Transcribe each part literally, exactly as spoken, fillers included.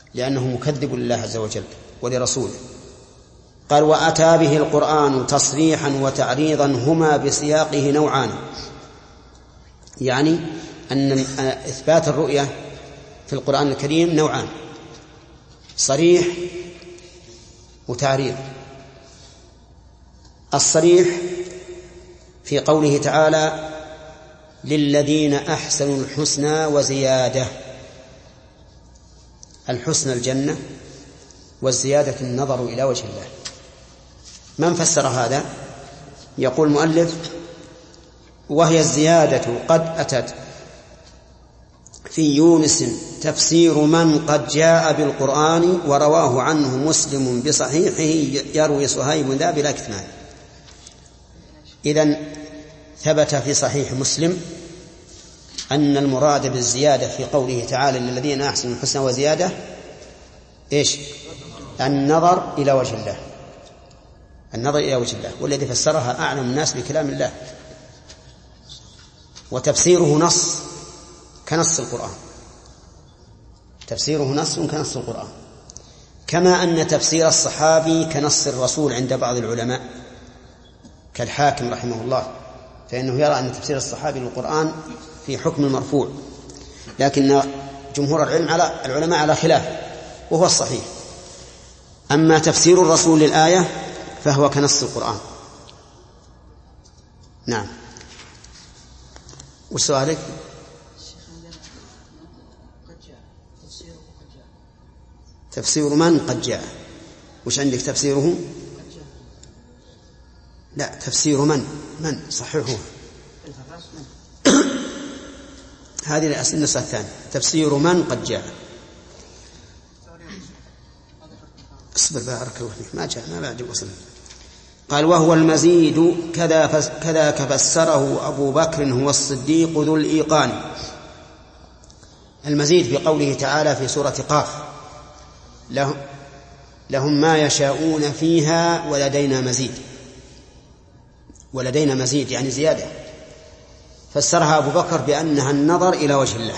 لأنه مكذب لله عز وجل ولرسوله. قال وأتى به القرآن تصريحا وتعريضا هما بسياقه نوعان، يعني أن إثبات الرؤية في القرآن الكريم نوعان: صريح وتعريض. الصريح في قوله تعالى للذين أحسنوا الحسنى وزيادة، الحسنى الجنة والزيادة النظر إلى وجه الله. من فسر هذا؟ يقول المؤلف وهي الزيادة قد أتت في يونس تفسير من قد جاء بالقرآن ورواه عنه مسلم بصحيحه يروي صهيب ذا بلا كتمان. إذن ثبت في صحيح مسلم أن المراد بالزيادة في قوله تعالى للذين أحسنوا الحسنى وزيادة إيش؟ النظر إلى وجه الله، النظر إلى وجه الله، والذي فسرها أعلم الناس بكلام الله، وتفسيره نص كنص القرآن، تفسيره نص كنص القرآن، كما أن تفسير الصحابي كنص الرسول عند بعض العلماء كالحاكم رحمه الله، فإنه يرى أن تفسير الصحابي للقرآن في حكم المرفوع، لكن جمهور العلم على العلماء على خلاف، وهو الصحيح. أما تفسير الرسول للآية فهو كنص القرآن. نعم. وش سؤالك؟ تفسير من قد جاء. وش عندك تفسيره؟ لا، تفسير من من صححه هذه النسخة الثانية، تفسير من قد جاء. اصبر بارك الله فيك، ما جاء ما بعد وصل. قال وهو المزيد كذا كذا كفسره أبو بكر هو الصديق ذو الإيقان. المزيد في قوله تعالى في سورة قاف لهم, لهم ما يشاءون فيها ولدينا مزيد، ولدينا مزيد يعني زيادة. فسرها أبو بكر بأنها النظر إلى وجه الله.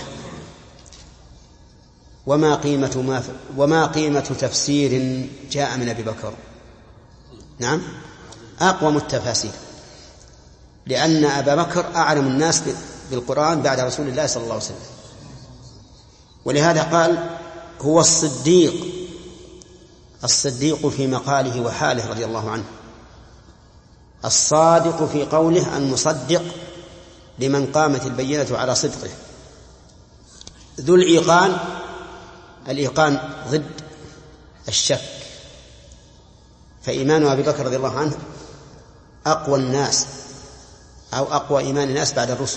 وما قيمة ما وما قيمة تفسير جاء من أبي بكر؟ نعم، أقوم التفاسير، لأن أبا بكر أعلم الناس بالقرآن بعد رسول الله صلى الله عليه وسلم، ولهذا قال هو الصديق، الصديق في مقاله وحاله رضي الله عنه، الصادق في قوله المصدق لمن قامت البينة على صدقه. ذو الإيقان، الإيقان ضد الشك، فإيمان أبي بكر رضي الله عنه أقوى الناس أو أقوى إيمان الناس بعد الرسل.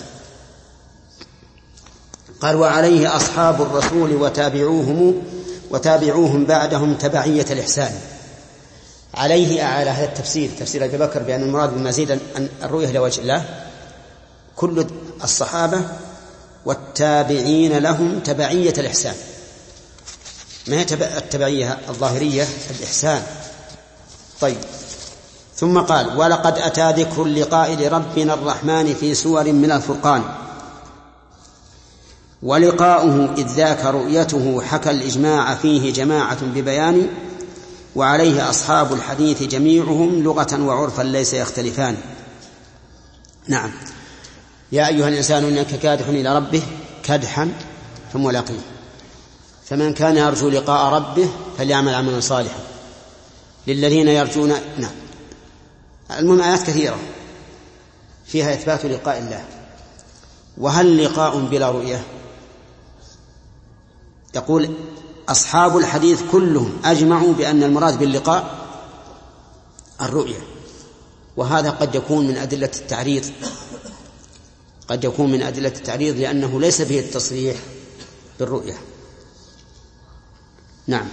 قال وعليه أصحاب الرسول وتابعوهم وتابعوهم بعدهم تبعية الإحسان. عليه على هذا التفسير، تفسير أبي بكر بأن المراد بالمزيد أن الرؤية لوجه الله، كل الصحابة والتابعين لهم تبعية الإحسان، ما هي التبعية الظاهرية، الإحسان. طيب، ثم قال ولقد أتى ذكر اللقاء لربنا الرحمن في سور من الفرقان، ولقاؤه إذ ذاك رؤيته حكى الإجماع فيه جماعة ببيان، وعليه أصحاب الحديث جميعهم لغة وعرفا ليس يختلفان. نعم. يا أيها الإنسان إنك كادح إلى ربه كدحا فملاقيه، فمن كان يرجو لقاء ربه فليعمل عملا صالحا. للذين يرجون، نعم، المهم آيات كثيرة فيها إثبات لقاء الله. وهل لقاء بلا رؤية؟ يقول أصحاب الحديث كلهم أجمعوا بأن المراد باللقاء الرؤية، وهذا قد يكون من أدلة التعريض، قد يكون من أدلة التعريض لأنه ليس فيه التصريح بالرؤية. نعم.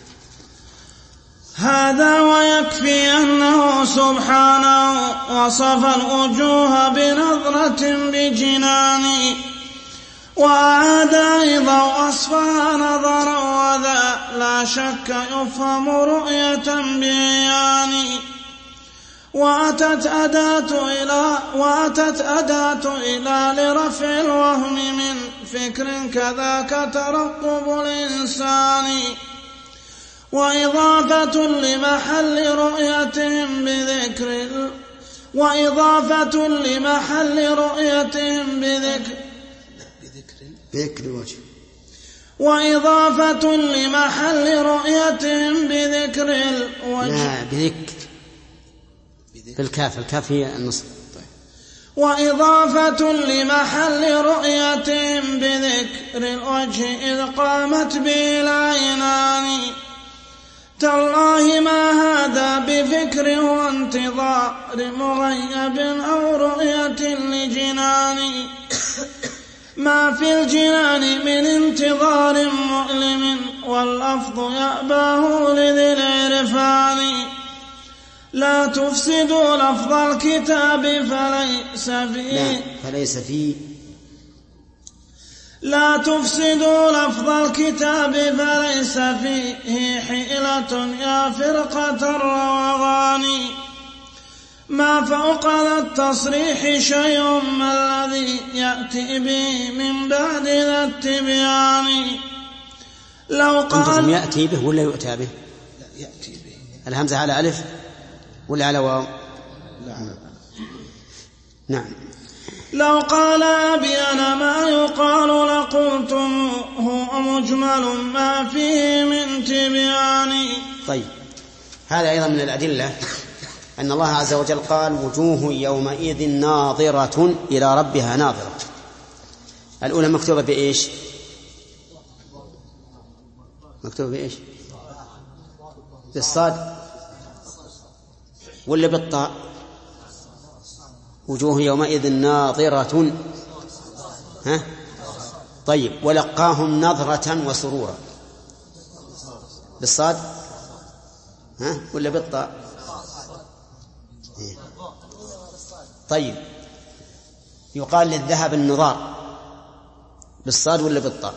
هذا ويكفي أنه سبحانه وصف الوجوه بنظرة بجنان، وأعاد أيضا وصفها نظرا، وذا لا شك يفهم رؤية بيان. وأتت أداة إلى وأتت أداة إلى لرفع الوهم من فكر كذاك ترقب الإنسان. وإضافة لمحل رؤيتهم بذكر وإضافة لمحل رؤيتهم بذكر بذكر الوجه وإضافة لمحل رؤيتهم بذكر الوجه لا بذكر بالكاف الكاف هي النصب. وإضافة لمحل رؤيتهم بذكر الوجه إذ قامت به العينان تالله ما هذا بفكر وانتظار مغيب أو رؤية لجنان ما في الجنان من انتظار مؤلم واللفظ يأباه لذي العرفان لا تفسدوا لفظ الكتاب فليس فيه لا فليس فيه لا تفسدوا لفظ الكتاب فليس فيه حيلة يا فرقة الروغان ما فوق ذا التصريح شيء ما الذي يأتي به من بعد ذا التبيان لو قال يأتي به ولا يؤتى به؟ لا يأتي به. الهمزة على ألف ولا على واو؟ نعم. نعم. لو قال أبي أنا ما يقال لقلتم هو مجمل ما فيه من تبيان. طيب هذا أيضا من الأدلة أن الله عز وجل قال وجوه يومئذ ناظرة إلى ربها ناظرة. الأولى مكتوبة بإيش؟ مكتوبة بإيش؟ بالصاد ولا بالطاء؟ وجوه يومئذ ناظرة. ها؟ طيب ولقاهم نظرة وسرورا بالصاد ها ولا بالطاء؟ طيب يقال للذهب النظار بالصاد ولا بالطاء؟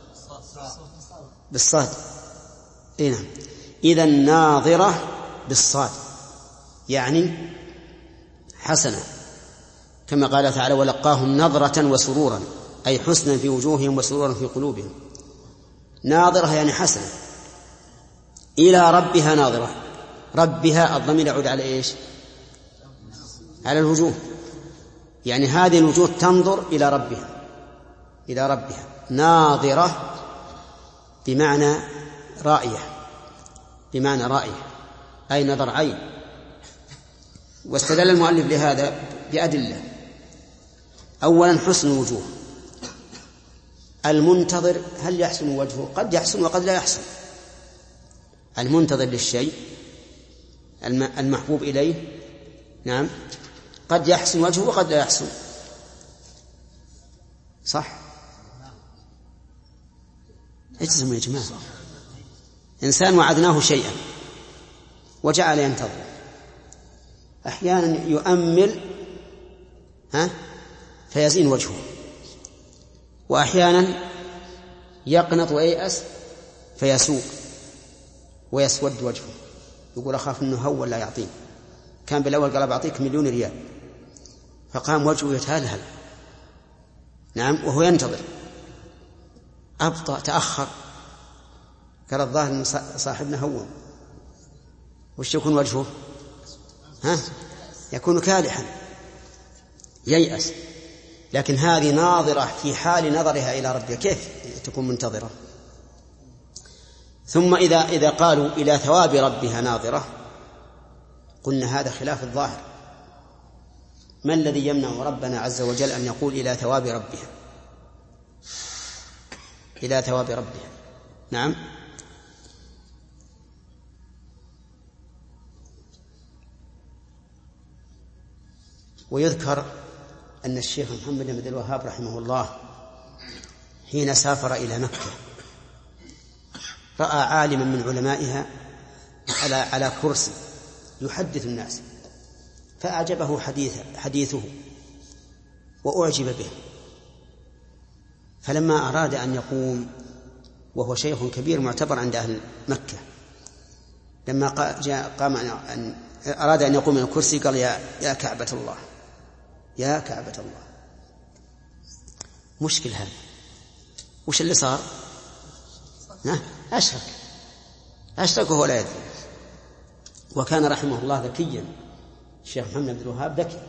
بالصاد. إيه نعم. إذا الناظرة بالصاد يعني حسنة كما قال تعالى ولقاهم نظرة وسرورا أي حسنا في وجوههم وسرورا في قلوبهم. ناظرة يعني حسنة. إلى ربها ناظرة. ربها الضمير يعود على إيش؟ على الوجوه يعني هذه الوجوه تنظر إلى ربها إلى ربها ناظرة بمعنى رائية بمعنى رائية أي نظر عين. واستدل المؤلف لهذا بأدلة. أولا حسن الوجوه. المنتظر هل يحسن وجهه؟ قد يحسن وقد لا يحسن. المنتظر للشيء المحبوب إليه نعم قد يحسن وجهه وقد لا يحسن. صح؟ اجزموا يا جماعة. إنسان وعدناه شيئا وجعل ينتظر أحيانا يؤمل ها فيزين وجهه وأحيانا يقنط وييأس فيسوء ويسود وجهه يقول أخاف أنه هو لا يعطيه. كان بالأول قال بعطيك مليون ريال فقام وجهه يتهلهل نعم وهو ينتظر أبطأ تأخر قال الظاهر أن صاحبنا هو وش يكون وجهه؟ ها؟ يكون كالحا ييأس. لكن هذه ناظرة في حال نظرها إلى ربها كيف تكون منتظرة؟ ثم إذا إذا قالوا إلى ثواب ربها ناظرة قلنا هذا خلاف الظاهر. ما الذي يمنع ربنا عز وجل أن يقول إلى ثواب ربها إلى ثواب ربها؟ نعم. ويذكر أن الشيخ محمد بن عبد الوهاب رحمه الله حين سافر إلى مكة رأى عالما من علمائها على على كرسي يحدث الناس فأعجبه حديثه, حديثه وأعجب به. فلما أراد أن يقوم وهو شيخ كبير معتبر عند أهل مكة لما جاء قام أن أراد أن يقوم من الكرسي قال يا, يا كعبة الله يا كعبة الله. مشكل هذا. وش اللي صار؟ أشرك أشرك وهو لا يدري. وكان رحمه الله ذكيا، الشيخ محمد بن الوهاب ذكي،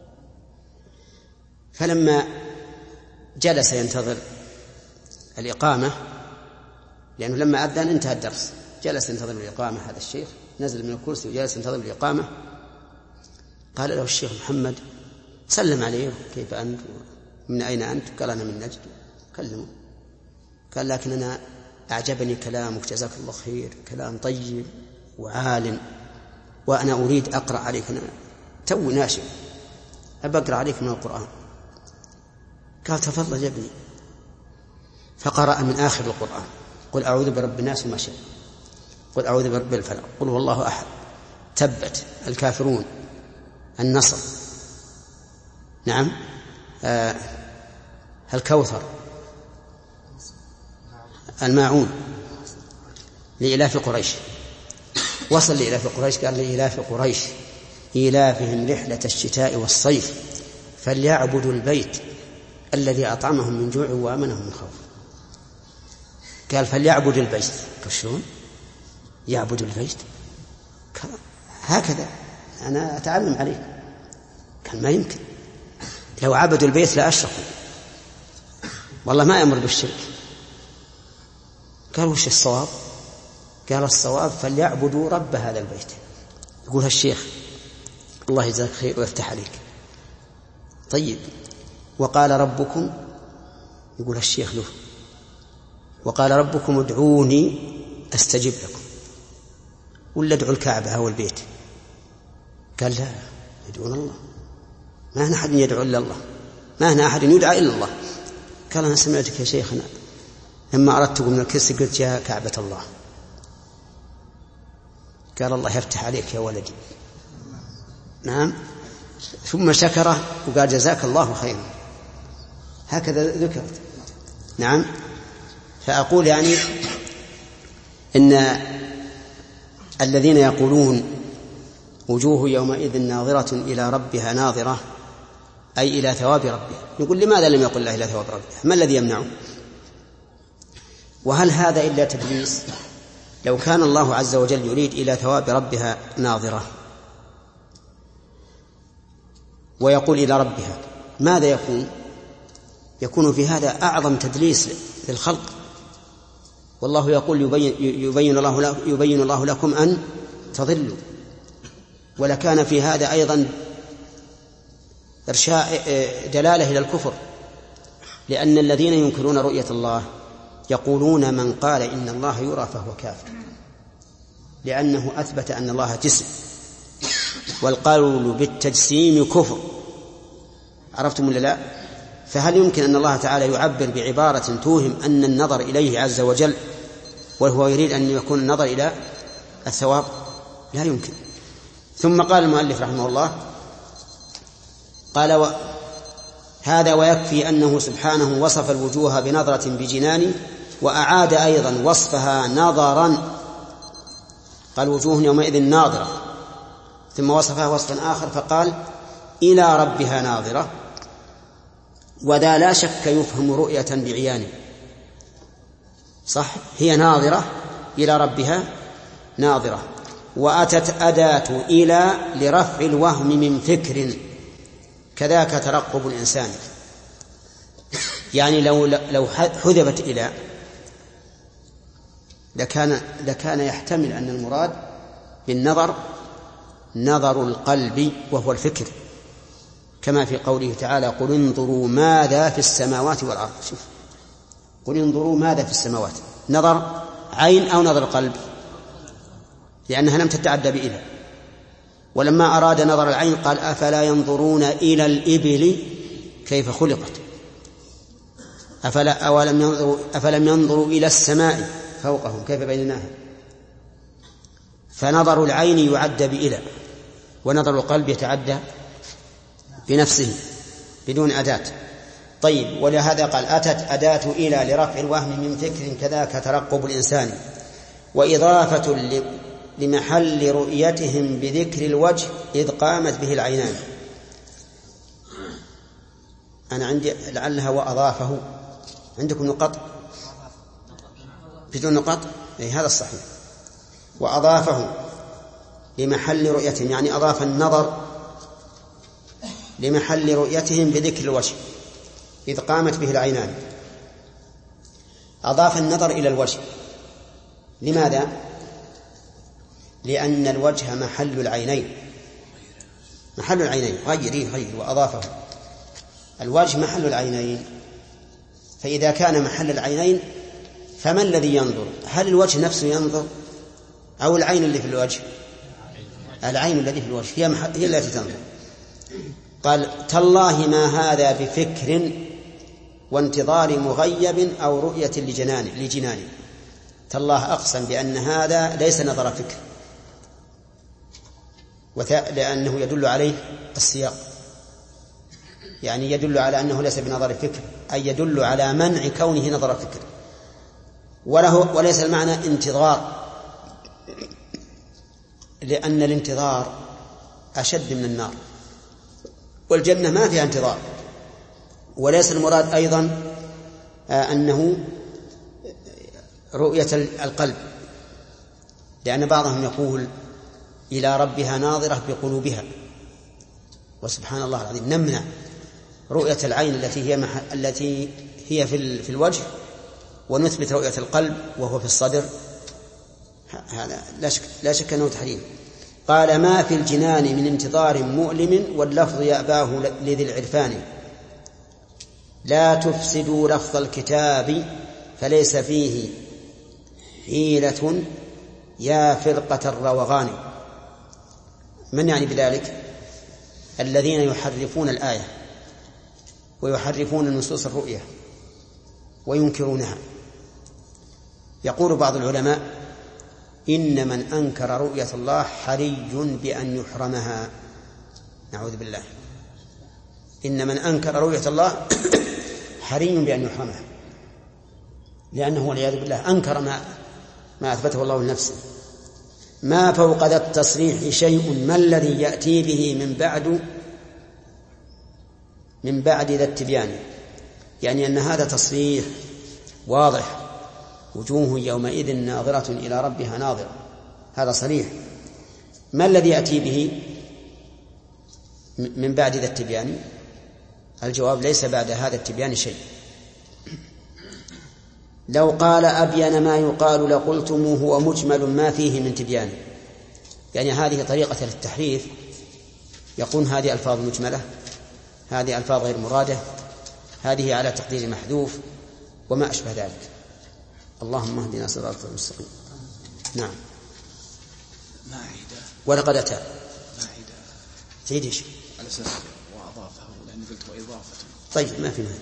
فلما جلس ينتظر الإقامة، لأنه لما أذن انتهى الدرس، جلس ينتظر الإقامة. هذا الشيخ نزل من الكرسي وجلس ينتظر الإقامة. قال له الشيخ محمد، سلم عليه، كيف أنت؟ من أين أنت؟ قال أنا من نجد. كلمه. قال لكن أنا أعجبني كلامك، جزاك الله خير، كلام طيب وعال، وأنا أريد أقرأ عليك، أنا توي ناشئ أبى أقرأ عليك من القرآن. قال تفضل يا ابني. فقرأ من آخر القرآن: قل أعوذ برب الناس وما شاء، قل أعوذ برب الفلق، قل هو الله أحد، تبت، الكافرون، النصر، نعم، آه الكوثر، الماعون، لإلاف قريش. وصل لإلاف قريش، قال لإلاف قريش إلافهم رحلة الشتاء والصيف فليعبدوا البيت الذي أطعمهم من جوع وآمنهم من خوف. قال فليعبدوا البيت. شلون يعبد البيت؟ هكذا أنا أتعلم عليك. قال ما يمكن، لو عبدوا البيت لأشركوا، والله ما يأمر بالشرك. قال وش الصواب؟ قال الصواب فليعبدوا رب هذا البيت. يقول الشيخ الله يجزاك خير ويفتح عليك. طيب وقال ربكم، يقول الشيخ له، وقال ربكم ادعوني أستجب لكم، ولا ادعوا الكعبة أو البيت؟ قال لا، يدعون الله، ما هنا أحد يدعو إلا الله، ما هنا أحد يدعى إلا الله. قال أنا سمعتك يا شيخنا لما أردت من الكرسي قلت يا كعبة الله. قال الله يفتح عليك يا ولدي. نعم. ثم شكره وقال جزاك الله خيرا. هكذا ذكرت. نعم. فأقول يعني إن الذين يقولون وجوه يومئذ ناظرة إلى ربها ناظرة، أي إلى ثواب ربها، نقول لماذا لم يقل الله إلى ثواب ربها؟ ما الذي يمنعه؟ وهل هذا إلا تدليس؟ لو كان الله عز وجل يريد إلى ثواب ربها ناظرة ويقول إلى ربها، ماذا يكون؟ يكون في هذا أعظم تدليس للخلق. والله يقول يبين, يبين, الله, يبين الله لكم أن تضلوا. ولكان في هذا أيضا إرشاء دلالة إلى الكفر، لأن الذين ينكرون رؤية الله يقولون من قال إن الله يرى فهو كافر، لأنه أثبت أن الله جسم، والقول بالتجسيم كفر. عرفتم ولا لا؟ فهل يمكن أن الله تعالى يعبر بعبارة توهم أن النظر إليه عز وجل وهو يريد أن يكون النظر إلى الثواب؟ لا يمكن. ثم قال المؤلف رحمه الله، قال و... هذا ويكفي أنه سبحانه وصف الوجوه بنظرة بجنان، وأعاد أيضا وصفها نظرا، قال وجوه يومئذ ناظرة، ثم وصفها وصفا آخر فقال إلى ربها ناظرة، وذا لا شك يفهم رؤية بعيان. صح، هي ناظرة إلى ربها ناظرة. وأتت أداة إلى لرفع الوهم من فكر، كذاك ترقب الإنسان. يعني لو لو حذفت إلى لكان لكان يحتمل أن المراد بالنظر نظر القلب وهو الفكر، كما في قوله تعالى قل انظروا ماذا في السماوات والأرض. شوف، قل انظروا ماذا في السماوات، نظر عين أو نظر قلب؟ لأنها لم تتعدى بإلى. ولما أراد نظر العين قال أفلا ينظرون إلى الإبل كيف خلقت، أفلا أولم ينظروا أفلم ينظروا إلى السماء فوقهم كيف بيناها. فنظر العين يعد بإلى، ونظر القلب يتعدى بنفسه بدون أداة. طيب، ولهذا قال أتت أداة إلى لرفع الوهم من فكر، كذاك ترقب الإنسان، وإضافة لمحل رؤيتهم بذكر الوجه إذ قامت به العينان. أنا عندي لعلها وأضافه، عندكم نقط بدون نقط؟ أي هذا الصحيح. وأضافه لمحل رؤيتهم، يعني أضاف النظر لمحل رؤيتهم بذكر الوجه إذ قامت به العينان. أضاف النظر إلى الوجه. لماذا؟ لأن الوجه محل العينين، محل العينين غير غير وأضافه. الوجه محل العينين، فإذا كان محل العينين فما الذي ينظر؟ هل الوجه نفسه ينظر أو العين اللي في الوجه؟ العين التي في الوجه هي, هي التي تنظر. قال تالله ما هذا بفكر وانتظار مغيب أو رؤية لجنان لجنان. تالله أقسم بأن هذا ليس نظر فكر، لأنه يدل عليه السياق، يعني يدل على أنه ليس بنظر فكر، أي يدل على منع كونه نظر فكر. وله وليس المعنى انتظار، لأن الانتظار أشد من النار، والجنة ما فيها انتظار. وليس المراد أيضا أنه رؤية القلب، لأن بعضهم يقول إلى ربها ناظرة بقلوبها، وسبحان الله العظيم نمنع رؤية العين التي هي مح... التي هي في, ال... في الوجه، ونثبت رؤية القلب وهو في الصدر. هذا لا شك, لا شك أنه تحريم. قال ما في الجنان من انتظار مؤلم، واللفظ يأباه لذي العرفان. لا تفسدوا لفظ الكتاب فليس فيه حيلة يا فرقة الروغان. من يعني بذلك؟ الذين يحرفون الآية ويحرفون نصوص الرؤية وينكرونها. يقول بعض العلماء إن من أنكر رؤية الله حري بأن يحرمها، نعوذ بالله. إن من أنكر رؤية الله حري بأن يحرمها، لأنه والعياذ بالله أنكر ما ما أثبته الله لنفسه. ما فوق ذا التصريح شيء، ما الذي يأتي به من بعد من بعد ذا التبيان، يعني أن هذا تصريح واضح، وجوه يومئذ ناظرة إلى ربها ناظرة، هذا صريح. ما الذي يأتي به من بعد ذا التبيان؟ الجواب ليس بعد هذا التبيان شيء. لو قال أبين ما يقال لقلتموه ومجمل ما فيه من تبيان، يعني هذه طريقة للتحريف. يقول هذه ألفاظ مجملة، هذه ألفاظ غير مرادة، هذه على تقدير محذوف، وما أشبه ذلك. اللهم اهدنا صراطك المستقيم. نعم. ماعدة. ولقد أتى. ماعدة. زيد إيش؟ على أساس وأضافه، لأني قلت وإضافة. طيب ما في مانع.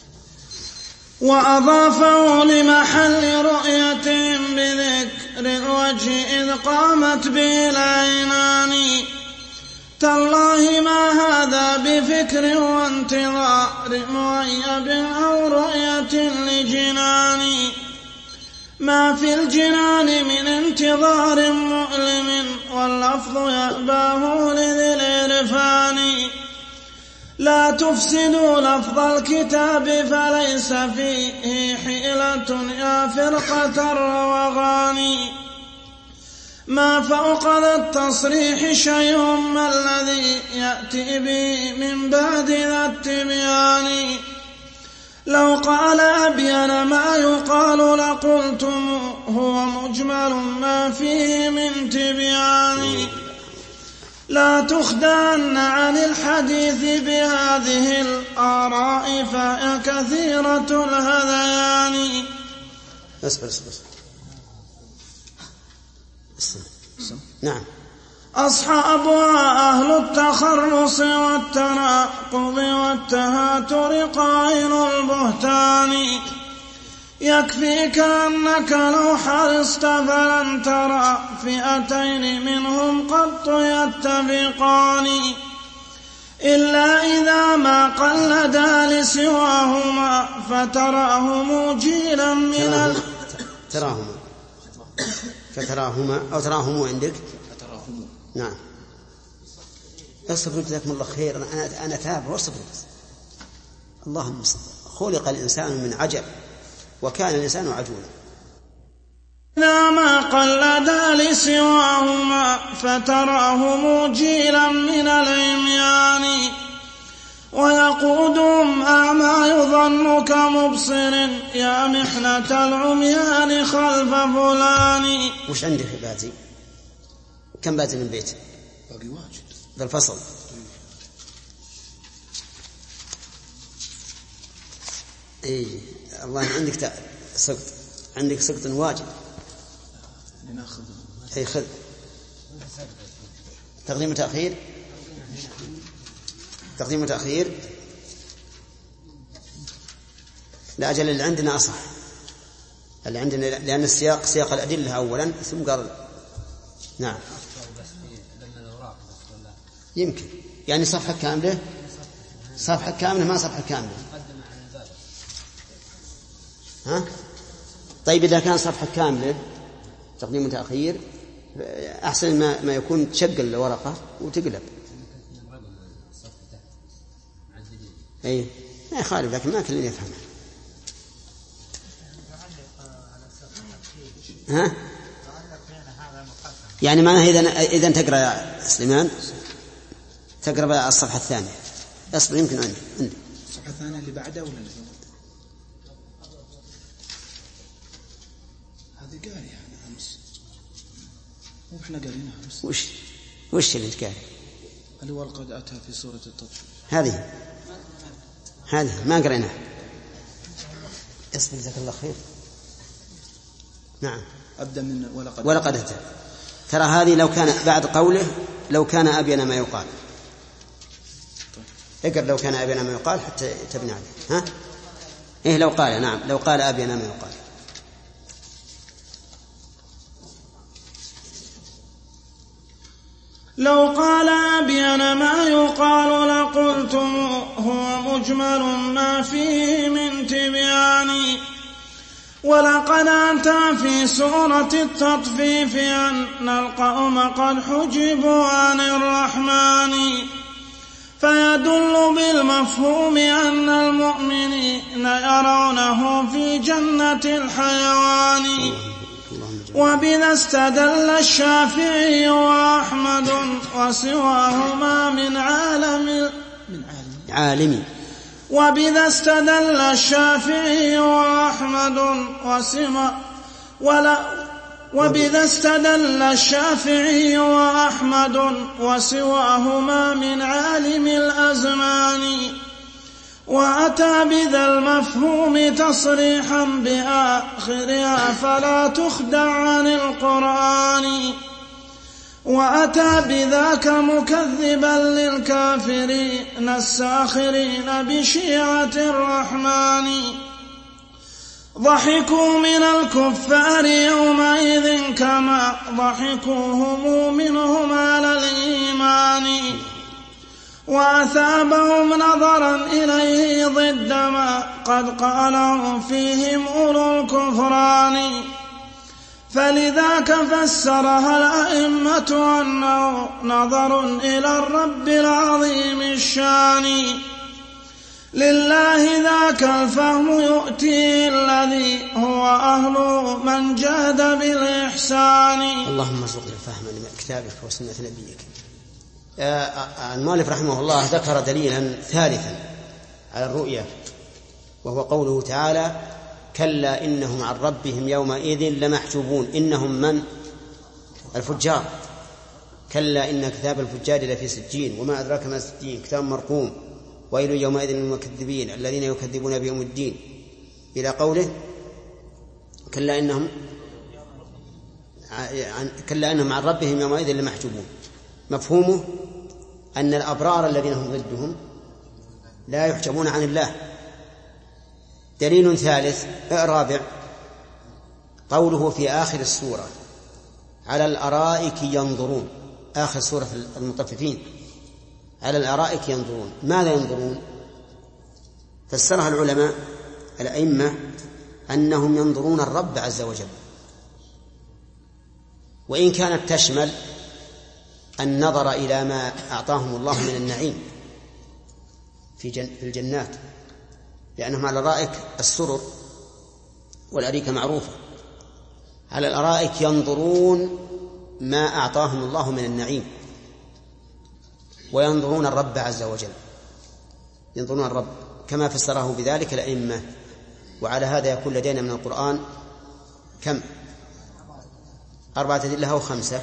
وأضافه لمحل رؤيتهم بذكر الوجه إذ قامت به العينان. تالله ما هذا بفكر وانتظار مغيب أو رؤية لجنان. ما في الجنان من انتظار مؤلم، واللفظ يأباه لذي العرفان. لا تفسدوا لفظ الكتاب فليس فيه حيلة يا فرقة الروغان. ما فوق ذا التصريح شيء، ما الذي يأتي به من بعد ذا التبيان. لو قال أبين ما يقال لقلتم هو مجمل ما فيه من تبيان. لا تخدعن عن الحديث بهذه الآراء فهي كثيرة الهذيان. اصبر اصبر نعم. أصحابها أهل التخرص والتناقض والتهاتر قائل البهتان. يكفيك أنك لو حرصت فلن ترى فئتين منهم قط يتفقان، إلا إذا ما قلدا لسواهما فتراهم جيلا من ال... تراهما فتراهما أو تراهم عندك فتراهم. نعم. اصبر جزاكم الله خير. أنا أنا تابع واصبر. اللهم صل. خلق الإنسان من عجل وكان الإنسان عجولا. إذا ما قلدا لسواهما فتراه موجيلا من العميان ويقودهم أعمى يظن كمبصر يا محنة العميان خلف فلان. وش عندك في بازي؟ كم بازي من بيت؟ باقي واجد ذا الفصل. اي الله عندك سقط، عندك سقط واجد. ناخذ اي خذ. تقديم وتأخير، تقديم وتأخير. لا أجل اللي عندنا أصح، اللي عندنا لأن السياق سياق الأدلة أولا ثم قال نعم. يمكن يعني صفحة كاملة، صفحة كاملة ما صفحة كاملة. ها؟ طيب إذا كان صفحة كاملة تقديم وتأخير أحسن ما, ما يكون تشقل الورقة وتقلب. أي ما يخالف لكن ما كلنا يفهمها. ها؟ يعني معناها إذا إذا تقرأ يا سليمان تقرأ الصفحة الثانية. اصبر يمكن عندي عندي الصفحة الثانية اللي بعدها ولا اللي هذه قاريها أنا أمس وإحنا قارينها أمس. وش وش اللي تقال؟ اللي ولقد أتى في سورة التطفيف. هذه هذه ما قريناها. اصبر جزاك الله خير. نعم أبدأ من ولقد ولقد أتى. ترى هذه لو كان بعد قوله لو كان أبين ما يقال. اقرأ لو كان أبين ما يقال حتى تبني عليه. ها؟ إيه لو قال نعم لو قال أبين ما يقال. لو قال أبين ما يقال لقلتم هو مجمل ما فيه من تبيان. ولقد أتى في سورة التطفيف أن القوم قد حجبوا عن الرحمن فيدل بالمفهوم أن المؤمنين يرونه في جنة الحيوان. وبذا استدل الشافعي وأحمد وسواهما من عالم من عالم وبذا استدل الشافعي وأحمد وسما ولا وبذا استدل الشافعي وأحمد وسواهما من عالم الأزمان. وأتى بذا المفهوم تصريحا بآخرها فلا تخدع عن القرآن. وأتى بذاك مكذبا للكافرين الساخرين بشيعة الرحمن. ضحكوا من الكفار يومئذ كما ضحكوهم منهم على الإيمان. وأثابهم نظرا إليه ضد ما قد قالوا فيهم أولو الكفران. فلذاك فسرها الأئمة أنه نظر إلى الرب العظيم الشان. لله ذاك الفهم يؤتي الذي هو أهل من جاد بالإحسان. اللهم ارزقنا الفهم لكتابك وسنة نبيك. المؤلف رحمه الله ذكر دليلا ثالثا على الرؤيا وهو قوله تعالى كلا إنهم عن ربهم يومئذ لمحجوبون. إنهم من؟ الفجار. كلا إن كتاب الفجار لفي سجين وما أدراك ما سجين كتاب مرقوم ويل يومئذ للمكذبين الذين يكذبون بيوم الدين إلى قوله كلا إنهم كلا إنهم عن ربهم يومئذ لمحجوبون. مفهومه أن الأبرار الذين هم ضدهم لا يحجبون عن الله. دليل ثالث رابع قوله في آخر السورة على الأرائك ينظرون. آخر سورة المطففين على الأرائك ينظرون. ماذا ينظرون؟ فسرها العلماء الأئمة أنهم ينظرون الرب عز وجل، وإن كانت تشمل النظر إلى ما أعطاهم الله من النعيم في الجنات، لأنهم على الأرائك السرر والأريكة معروفة، على الأرائك ينظرون ما أعطاهم الله من النعيم، وينظرون الرب عز وجل، ينظرون الرب كما فسره بذلك الأئمة. وعلى هذا يكون لدينا من القرآن كم؟ أربعة أدلة أو خمسة.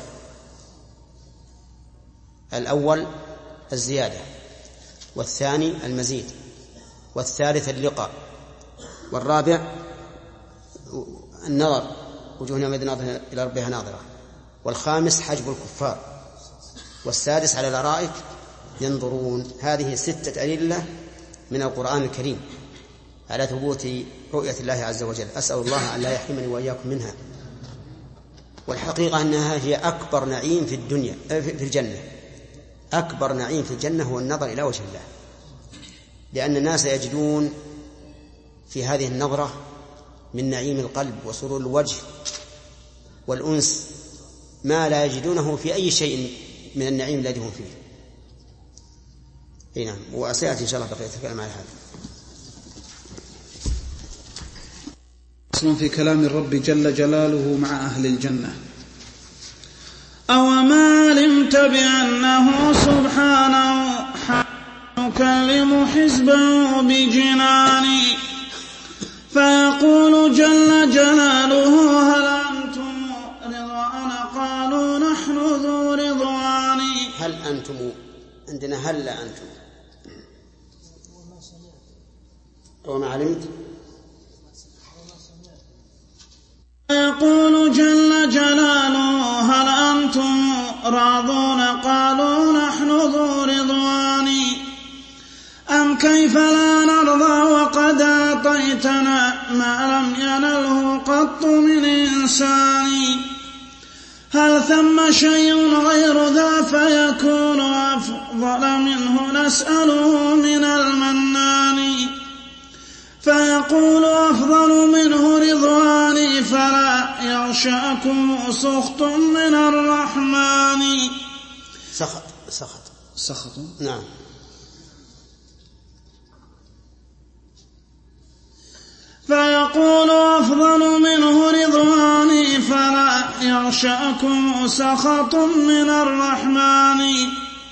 الأول الزيادة، والثاني المزيد، والثالث اللقاء، والرابع النظر، وجوه يومئذ ناظرة إلى ربها ناظرة، والخامس حجب الكفار، والسادس على الأرائك ينظرون. هذه ستة أدلة من القرآن الكريم على ثبوت رؤية الله عز وجل. أسأل الله أن لا يحرمني وإياكم منها. والحقيقة أنها هي أكبر نعيم في الدنيا في الجنة. أكبر نعيم في الجنة هو النظر إلى وجه الله، لأن الناس يجدون في هذه النظرة من نعيم القلب وسرور الوجه والأنس ما لا يجدونه في أي شيء من النعيم الذي هم فيه. نعم، وسيأتي إن شاء الله بقية الكلام على هذا. أصل في كلام الرب جل جلاله مع أهل الجنة. أوما علمت بأنه سبحانه يكلم حزبه بجنان، فيقول جل جلاله هل أنتم رضوان؟ قالوا نحن ذو رضوان. هل أنتم؟ عندنا هل لا أنتم. وما علمت. يقول جل جلاله هل أنتم راضون؟ قالوا نحن ذو رضوان. أم كيف لا نرضى وقد أعطيتنا ما لم ينله قط من إنسان؟ هل ثم شيء غير ذا فيكون أفضل منه؟ نسأله من المنان. فيقول أفضل منه رضواني فلا يغشاكم سخط من الرحمن. سخط سخط سخط نعم. فيقول أفضل منه رضواني فلا يغشاكم سخط من الرحمن.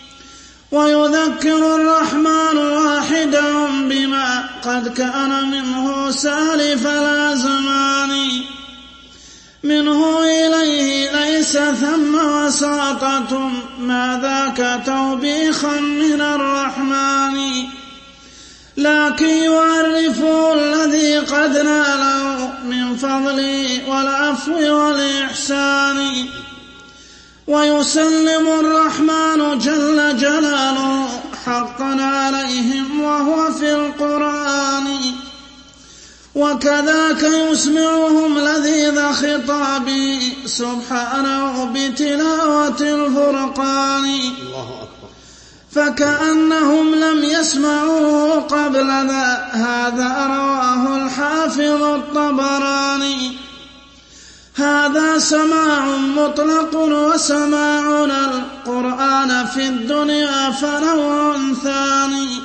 ويذكر الرحمن واحدا بما قد كان منه سالف الأزمان. منه إليه ليس ثم وساطة ما ذاك توبيخا من الرحمن. لكن يعرفه الذي قد ناله من فضله والعفو والإحسان. ويسلم الرحمن جل جلاله حقا عليهم وهو في القرآن. وكذاك يسمعهم لذيذ خطابه سبحانه بتلاوة الفرقان. الله أكبر. فكأنهم لم يسمعوه قبل ذا. هذا رواه الحافظ الطبراني. هذا سماع مطلق، وسماعنا القرآن في الدنيا فنوع ثاني.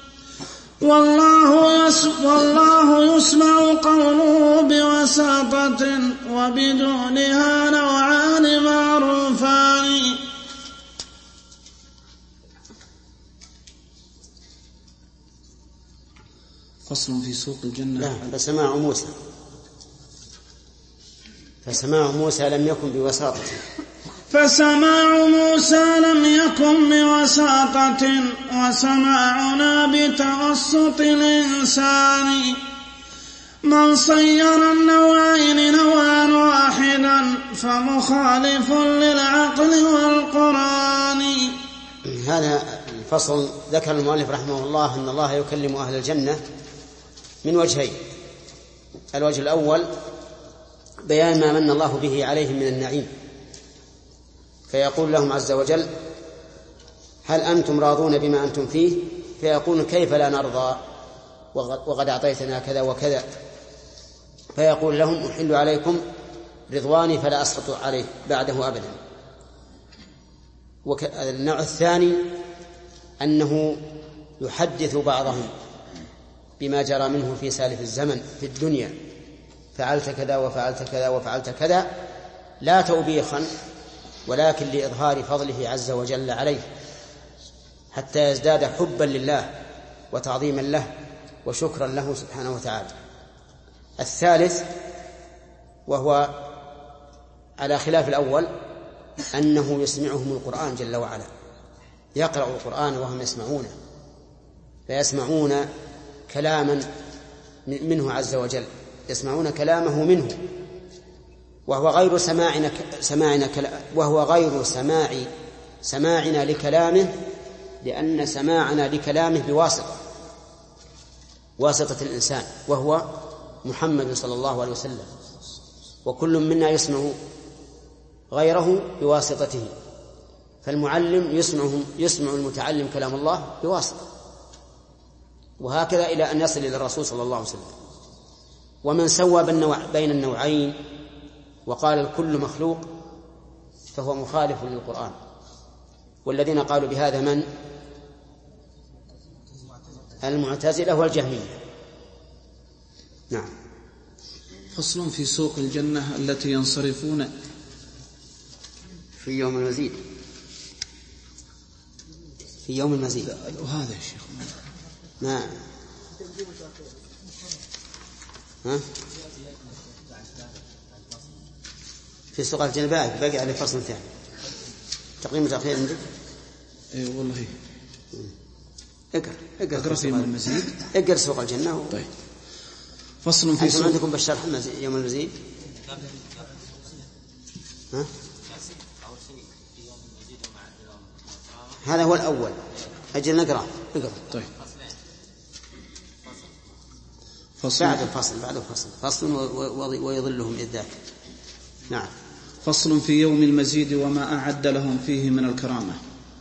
والله يسمع, والله يسمع قوله بوساطة وبدونها نوعان معروفان. فصل في سوق الجنة. لا، فسماع موسى فسماع موسى لم يكن بوساطة. فسماع موسى لم يكن بوساطة، وسماعنا بتوسط الإنسان. من صير النوعين نوعا واحدا فمخالف للعقل والقرآن. هذا الفصل ذكر المؤلف رحمه الله أن الله يكلم أهل الجنة من وجهين. الوجه الأول بيان ما من الله به عليهم من النعيم، فيقول لهم عز وجل هل أنتم راضون بما أنتم فيه؟ فيقول كيف لا نرضى وقد أعطيتنا كذا وكذا. فيقول لهم أحل عليكم رضواني فلا أسخط عليه بعده أبدا. والنوع الثاني أنه يحدث بعضهم بما جرى منه في سالف الزمن في الدنيا، فعلت كذا وفعلت كذا وفعلت كذا، لا توبيخا ولكن لإظهار فضله عز وجل عليه حتى يزداد حبا لله وتعظيما له وشكرا له سبحانه وتعالى. الثالث وهو على خلاف الأول أنه يسمعهم القرآن جل وعلا، يقرأ القرآن وهم يسمعونه، فيسمعون كلاما منه عز وجل، يسمعون كلامه منه، وهو غير سماعنا سماعنا وهو غير سماع سماعنا لكلامه، لأن سماعنا لكلامه بواسطة واسطة الإنسان وهو محمد صلى الله عليه وسلم، وكل منا يسمع غيره بواسطته، فالمعلم يسمعهم يسمع المتعلم كلام الله بواسطة، وهكذا إلى أن يصل إلى الرسول صلى الله عليه وسلم. ومن سوى بين النوعين وقال الكل مخلوق فهو مخالف للقرآن، والذين قالوا بهذا من؟ المعتزلة والجهمية. نعم. فصل في سوق الجنة التي ينصرفون في يوم المزيد في يوم المزيد وهذا يا شيخ ما ها؟ في سوق الجنة باقي على فصل ثاني تقديم وتأخير عندك؟ اي والله. اقرأ اقرأ في يوم المزيد. اقرأ سوق الجنة و... طيب. فصل في سوق. عندكم بالشرح يوم المزيد؟ ها؟ هذا هو الأول. أجل نقرأ اقرأ. طيب. فصل بعد الفصل بعد الفصل فصل ويظلهم إذ. نعم. فصل في يوم المزيد وما أعد لهم فيه من الكرامة.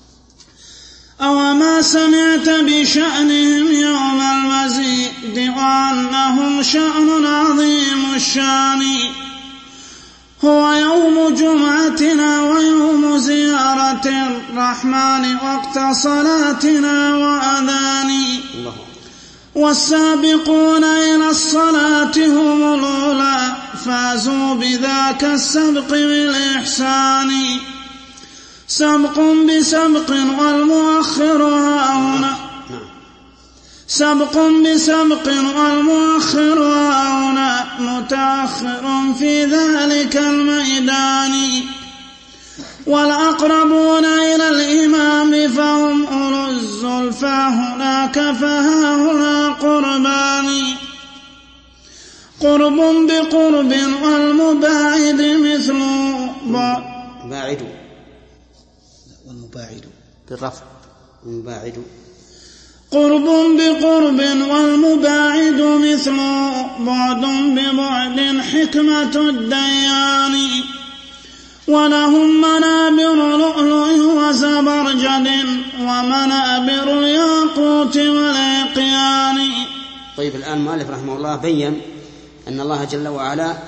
أوما سمعت بشأنهم يوم المزيد وأنهم شأن عظيم الشان، هو يوم جمعتنا ويوم زيارة الرحمن وقت صلاتنا وأذان، والسابقون إلى الصلاة هم الأولى فازوا بذاك السبق بالإحسان، سبق بسبق والمؤخر هاهنا سبق بسبق والمؤخر هاهنا متأخر في ذلك الميدان، والأقربون إلى الإمام فهم أولو الزلفى هناك فهاهنا قربان، قرب بقرب والمباعد مثل باعد والمباعد بالرفع المباعد، قرب بقرب والمباعد مثل بعد ببعد حكمة الديان، ولهم منابر لؤلؤ وزبرجد ومنابر الياقوت والعقيان. طيب الآن المؤلف رحمه الله بين أن الله جل وعلا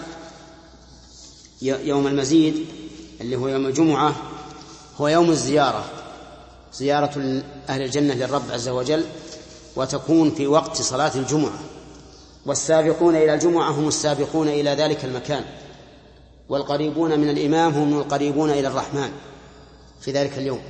يوم المزيد اللي هو يوم الجمعة هو يوم الزيارة، زيارة أهل الجنة للرب عز وجل، وتكون في وقت صلاة الجمعة، والسابقون إلى الجمعة هم السابقون إلى ذلك المكان، والقريبون من الإمام هم القريبون إلى الرحمن في ذلك اليوم.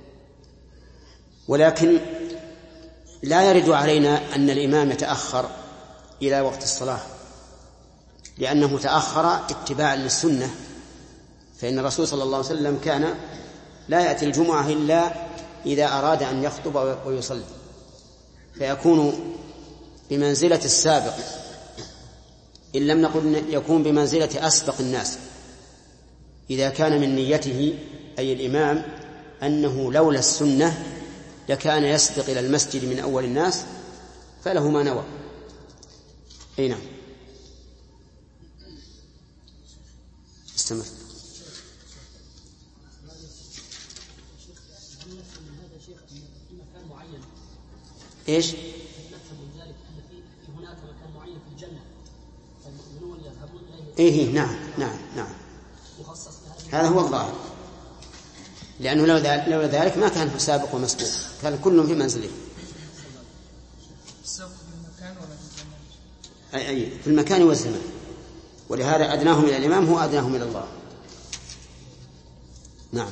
ولكن لا يرد علينا أن الإمام يتأخر إلى وقت الصلاة، لأنه تأخر اتباعا للسنة، فإن الرسول صلى الله عليه وسلم كان لا يأتي الجمعة إلا إذا أراد أن يخطب ويصلي، فيكون بمنزلة السابق، إن لم نقل يكون بمنزلة أسبق الناس، إذا كان من نيته أي الإمام أنه لولا السنة لكان يسبق إلى المسجد من أول الناس فله ما نوى. أي نعم. استمر. إيش؟ إيه نعم نعم نعم هذا هو الظاهر، لأنه لو لولا ذلك ما كان سابق ومسبوق، كان كل في منزله. السبق في المكان ولا في الزمان؟ أي أي في المكان والزمان. ولهذا أدناهم إلى الإمام هو أدناهم إلى الله. نعم.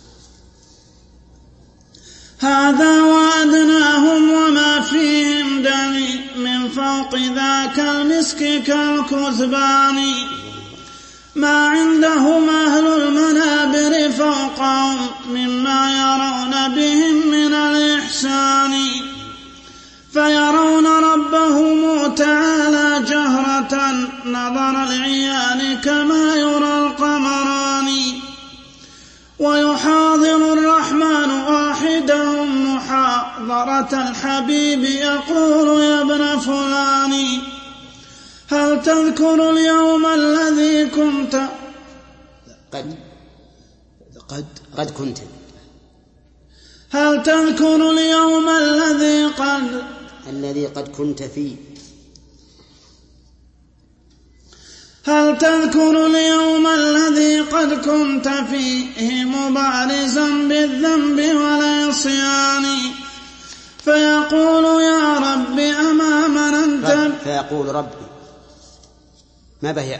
هذا وأدناهم وما فيهم دني من فوق ذاك المسك كالكثبان ما عندهم أهل المنابر فوقهم مما يرون بهم من الإحسان فيرون ربهم تعالى جهرة نظر العيان كما يرى القمران ويحاضر الرحمن واحدهم محاضرة الحبيب يقول يا ابن فلان هل تذكر اليوم الذي كنت قد قد قد كنت هل تذكر اليوم الذي قد الذي قد كنت فيه هل تذكر اليوم الذي قد كنت فيه مبارزا بالذنب والعصيان فيقول يا رب أما مننت فيقول ربي ما بهي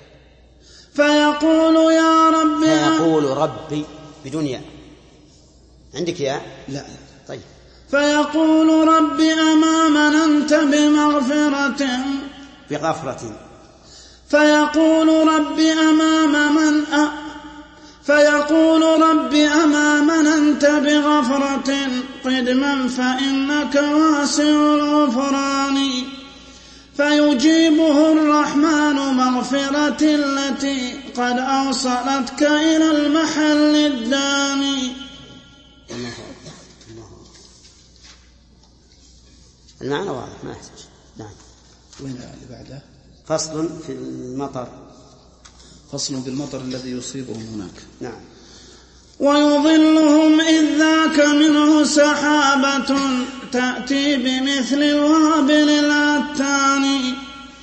فيقول يا رب فيقول ربي بدون ياء عندك ياء لا طيب فيقول رب أما مننت بمغفرة بغفرة فيقول رب أمام من أ... فيقول رب أمام أنت بغفرة قدما فإنك واسع الغفران فيجيبه الرحمن مغفرة التي قد أوصلتك إلى المحل الداني. المعنى واضح ما يحتاج. نعم. وين اللي بعده؟ فصل في المطر. فصل بالمطر الذي يصيبهم هناك. نعم. ويظلهم إذ ذاك منه سحابة تأتي بمثل الوابل الأتان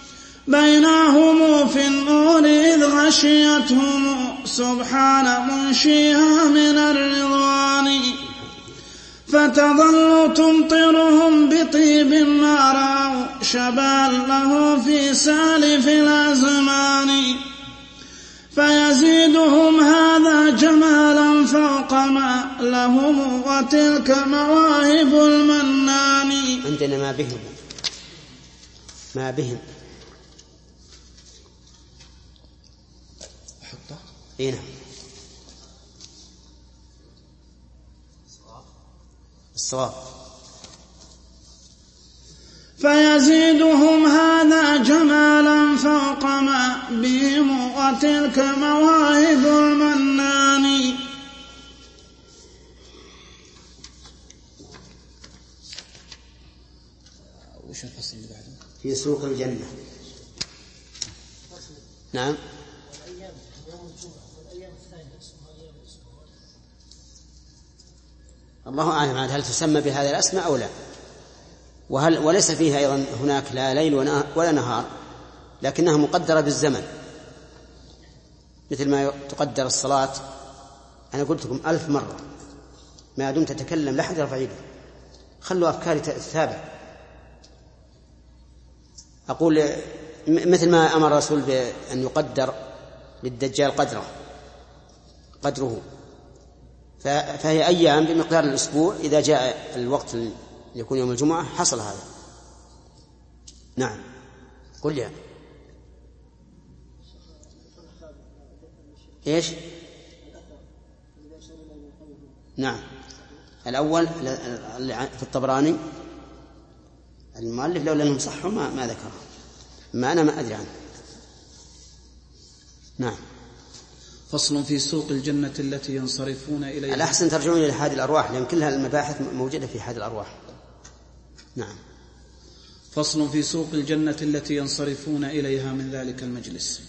بينهم في النور إذ غشيتهم سبحان منشيها من الرضوان فتظل تمطرهم بطيب ما رأوا شبال له في سالف الأزمان فيزيدهم هذا جمالا فوق ما لهم وتلك مواهب المنان. عندنا ما بهم ما بهم أحطه هنا الصواب فيزيدهم هذا جمالا فوق ما بهم وتلك مواهب المنان. وش الفصل اللي بعده؟ في سوق الجنة. نعم. الله أعلم هل تسمى بهذا الاسم أو لا، وهل وليس فيها أيضا هناك لا ليل ولا نهار، لكنها مقدرة بالزمن مثل ما تقدر الصلاة. أنا قلت لكم ألف مرة ما دمت تتكلم لا حد يرفع يده، خلوا أفكاري ثابت. أقول مثل ما أمر الرسول بأن يقدر للدجال قدره قدره فهي أيام بمقدار الأسبوع، إذا جاء الوقت يكون يوم الجمعة حصل هذا. نعم. قل لي إيش؟ نعم. الأول في الطبراني المؤلف لولا أنهم صحوا ما, ما ذكره، ما أنا ما أدري عنه. نعم. فصل في سوق الجنة التي ينصرفون إليها. الأحسن ترجعون إلى حاد الأرواح لأن كلها المباحث موجودة في حاد الأرواح. نعم. فصل في سوق الجنة التي ينصرفون إليها من ذلك المجلس.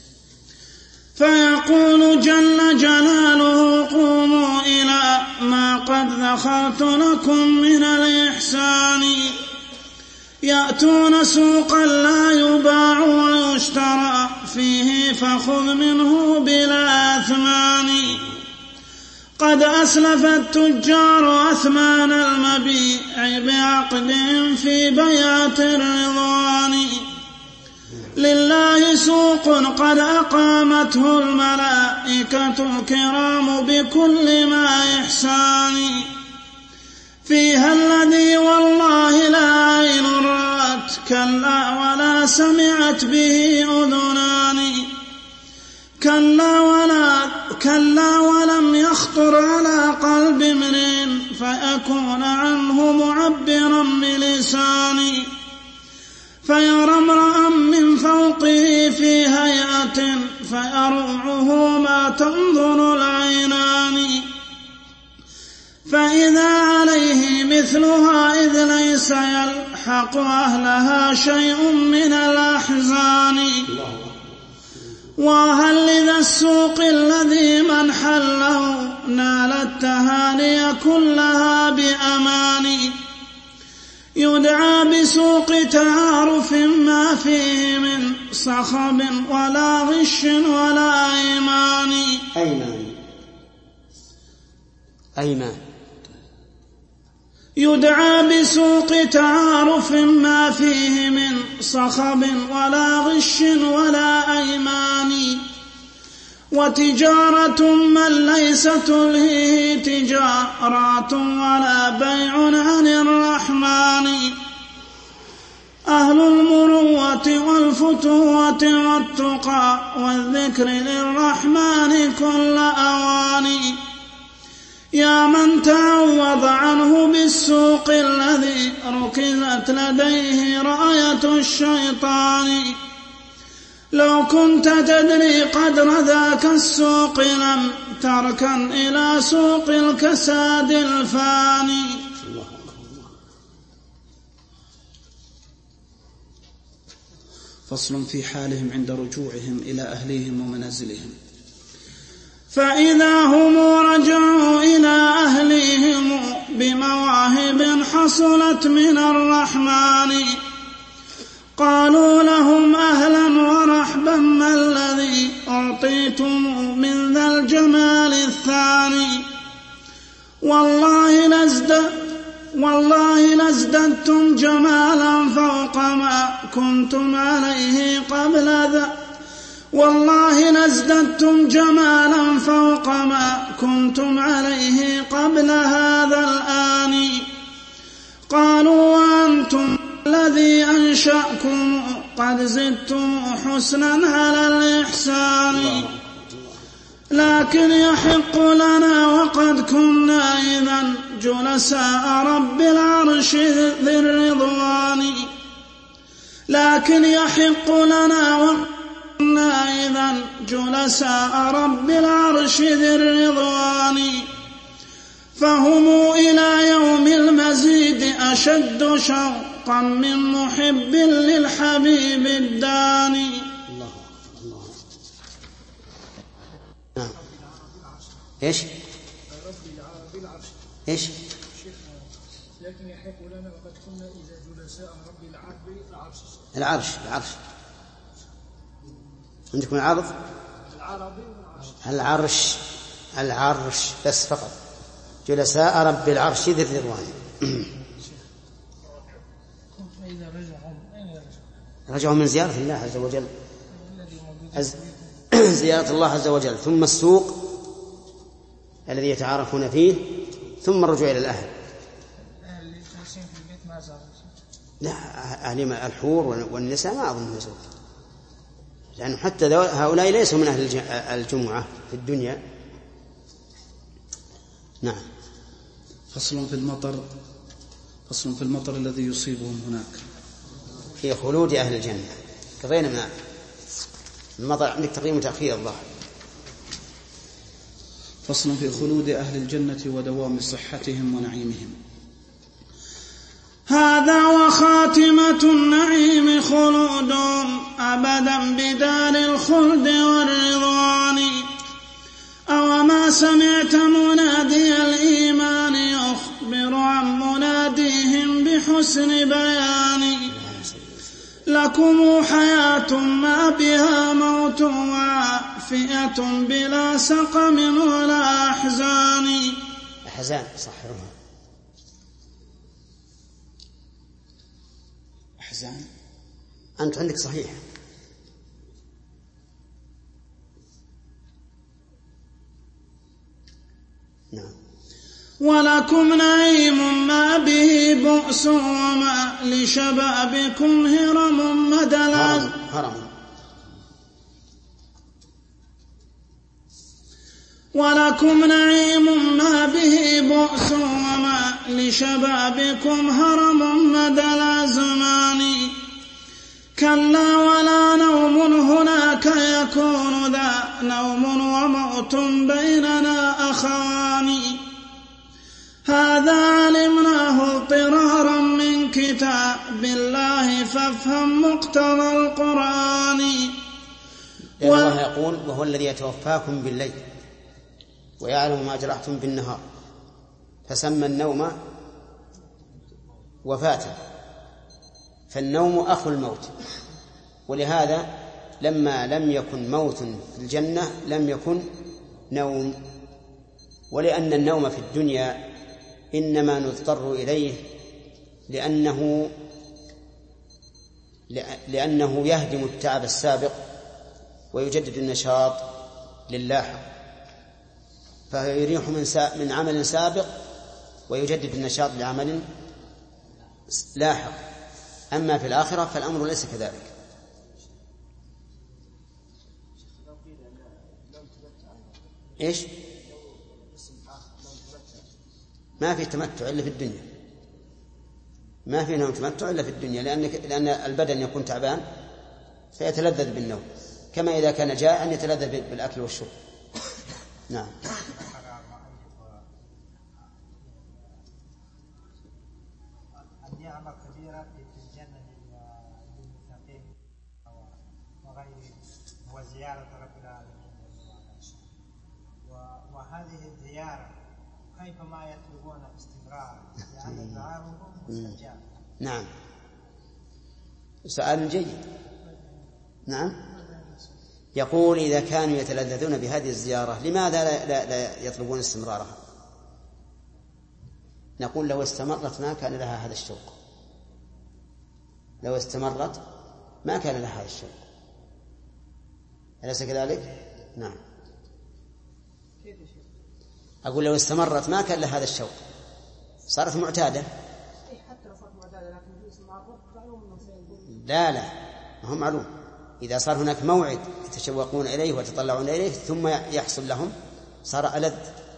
فيقول جل جلاله قوموا إلى ما قد ذخرت لكم من الإحسان يأتون سوقا لا يباع ويشترى فيه فخذ منه بلا أثمان قد أسلف التجار أثمان المبيع بعقدهم في بيعة الرضوان لله سوق قد أقامته الملائكة الكرام بكل ما إحسان فيها الذي والله لا عين رأت كلا ولا سمعت به أذنان كلا ولا كلا ولم يخطر على قلب امرئ فيكون عنه معبرا بلساني فيرى امرأ من فوقه في هيئة فيروعه ما تنظر العينان فإذا عليه مثلها إذ ليس يلحق أهلها شيء من الأحزان وهل لذا السوق الذي من حله نال التهاني كلها بأمان يدعى بسوق تعارف ما فيه من صخب ولا غش ولا أيمان أيمان أيمان يدعى بسوق تعارف ما فيه من صخب ولا غش ولا أيمان وتجارة من ليس تلهيه تجارات ولا بيع عن الرحمن أهل المروة والفتوة والتقى والذكر للرحمن كل أواني يا من تعوض عنه بالسوق الذي ركزت لديه راية الشيطان لو كنت تدري قدر ذاك السوق لم تركن إلى سوق الكساد الفاني فصل في حالهم عند رجوعهم إلى أهليهم ومنازلهم فإذا هم رجعوا إلى أهليهم بمواهب حصلت من الرحمن قالوا لهم أهلا ورحبا ما الذي أعطيتم من ذا الجمال الثاني والله لازد والله لازددتم جمالا فوق ما كنتم عليه قبل ذا والله لازددتم جمالا فوق ما كنتم عليه قبل هذا الآن قالوا وأنتم الذي أنشأكم قد زدتم حسنا على الإحسان لكن يحق لنا وقد كنا إذا جلساء رب العرش ذي الرضوان لكن يحق لنا وقد كنا إذا جلساء رب العرش ذي الرضوان فهم إلى يوم المزيد أشد شوقا من محب للحبيب الداني الله الله نعم إيش إيش لكن يحق لنا وقد كنا إذا جلساء رب العرش العرش العرش عندكم العرض العرش العرش بس فقط جلساء رب العرش ذي الرضوان رجعوا من زيارة الله عز وجل زيارة الله عز وجل ثم السوق الذي يتعارفون فيه ثم الرجوع إلى الأهل لا أهل الحور والنساء ما أظن يزور لأن حتى هؤلاء ليسوا من أهل الجمعة في الدنيا. نعم. فصل في المطر فصل في المطر الذي يصيبهم هناك في خلود أهل الجنة. قضينا من المطر عندك تقديم وتأخير الظاهر. فصل في خلود أهل الجنة ودوام صحتهم ونعيمهم. هذا وخاتمة النعيم خلود أبدا بدار الخلد والرضوان. أو ما سمعت منادي الإيمان يخبر عن مناديهم بحسن بيان. لكم حياة ما بها موت وعافية بلا سقم ولا أحزان. أحزان صحيحها أحزان أنت عندك صحيح نعم. ولكم نعيم ما به بؤس وما لشبابكم هرم مدلا هرم, هرم. ولكم نعيم ما به بؤس وما لشبابكم هرم مدلا زمان كلا ولا نوم هناك يكون ذا نوم وموت بيننا أخوان هذا علمناه اضطرارا من كتاب الله فافهم مقتضى القرآن. لأن الله يقول وهو الذي يتوفاكم بالليل ويعلم ما جرحتم بالنهار فسمى النوم وفاة، فالنوم أخو الموت، ولهذا لما لم يكن موت في الجنة لم يكن نوم، ولأن النوم في الدنيا إنما نضطر إليه لأنه لأنه يهدم التعب السابق ويجدد النشاط للاحق، فيريح من من عمل سابق ويجدد النشاط لعمل لاحق. أما في الآخرة فالأمر ليس كذلك. إيش؟ ما في تمتع إلا في الدنيا، ما في نوم تمتع إلا في الدنيا، لأن لأن البدن يكون تعبان فيتلذذ بالنوم، كما إذا كان جائعا يتلذذ بالأكل والشرب. نعم. النعمة كبيرة في الجنة للمتقين وغيره وزيارة رب العالمين، وهذه الزيارة كيف ما يطلبون باستمرار لأن دعاهم مستجاب. نعم، سؤال جيد. نعم، يقول إذا كانوا يتلذذون بهذه الزيارة لماذا لا, لا, لا يطلبون استمرارها؟ نقول لو استمرت ما كان لها هذا الشوق، لو استمرت ما كان لها هذا الشوق، أليس كذلك؟ نعم. أقول لو استمرت ما كان لها هذا الشوق، صارت معتادة. لا لا ما هو معلوم، إذا صار هناك موعد يتشوقون إليه ويتطلعون إليه ثم يحصل لهم صار ألذ.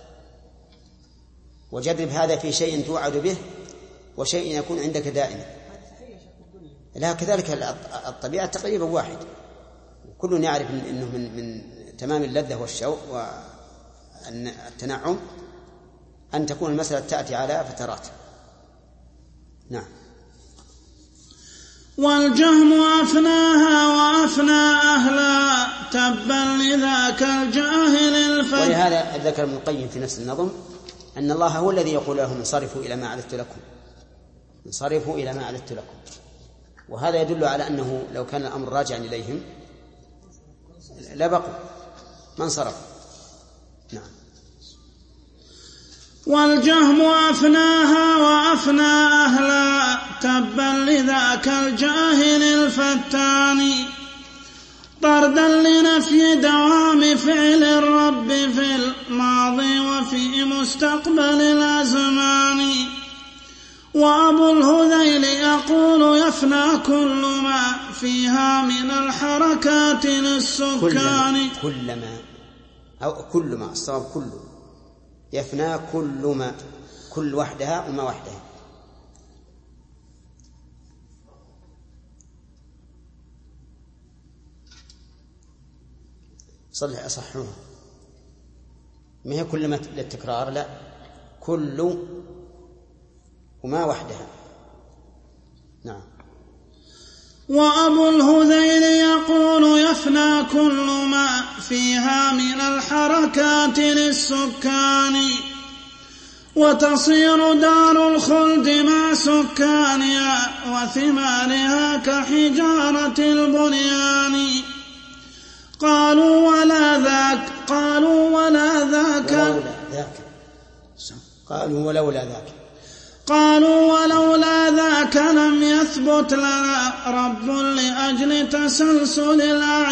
وجرب هذا في شيء توعد به وشيء يكون عندك دائما. لا كذلك الطبيعة تقريبا واحد، كل يعرف أنه من, من تمام اللذة والشوق والتنعم أن تكون المسألة تأتي على فترات. نعم. والجهم أفناها وأفنى أهلا تبا لذاك الجاهل الفجر. ولهذا ذكر ابن القيم في نفس النظم أن الله هو الذي يقول لهم انصرفوا إلى ما أعددت لكم، انصرفوا إلى ما أعددت لكم، وهذا يدل على أنه لو كان الأمر راجعا إليهم لبقوا ما انصرفوا. نعم. والجهم أفناها وأفنى أهلا تبا لذاك الجاهل الفتان طردا لنفي دوام فعل الرب في الماضي وفي مستقبل الأزمان. وأبو الهذيل يقول يفنى كل ما فيها من الحركات للسكان. كلما أو كل ما الصواب كله، يفنى كل ما، كل وحدها وما وحدها. صلح أصحوها، ما هي كل ما للتكرار، لا كل وما وحدها. نعم. وأبو الهذيل يقول يفنى كل ما فيها من الحركات للسكان وتصير دار الخلد مع سكانها وثمارها كحجارة البنيان. قالوا ولا ذاك قالوا ولا ذاك قالوا ولولا ذاك قالوا ولولا ذاك لم يثبت لنا رب لأجل تسلسل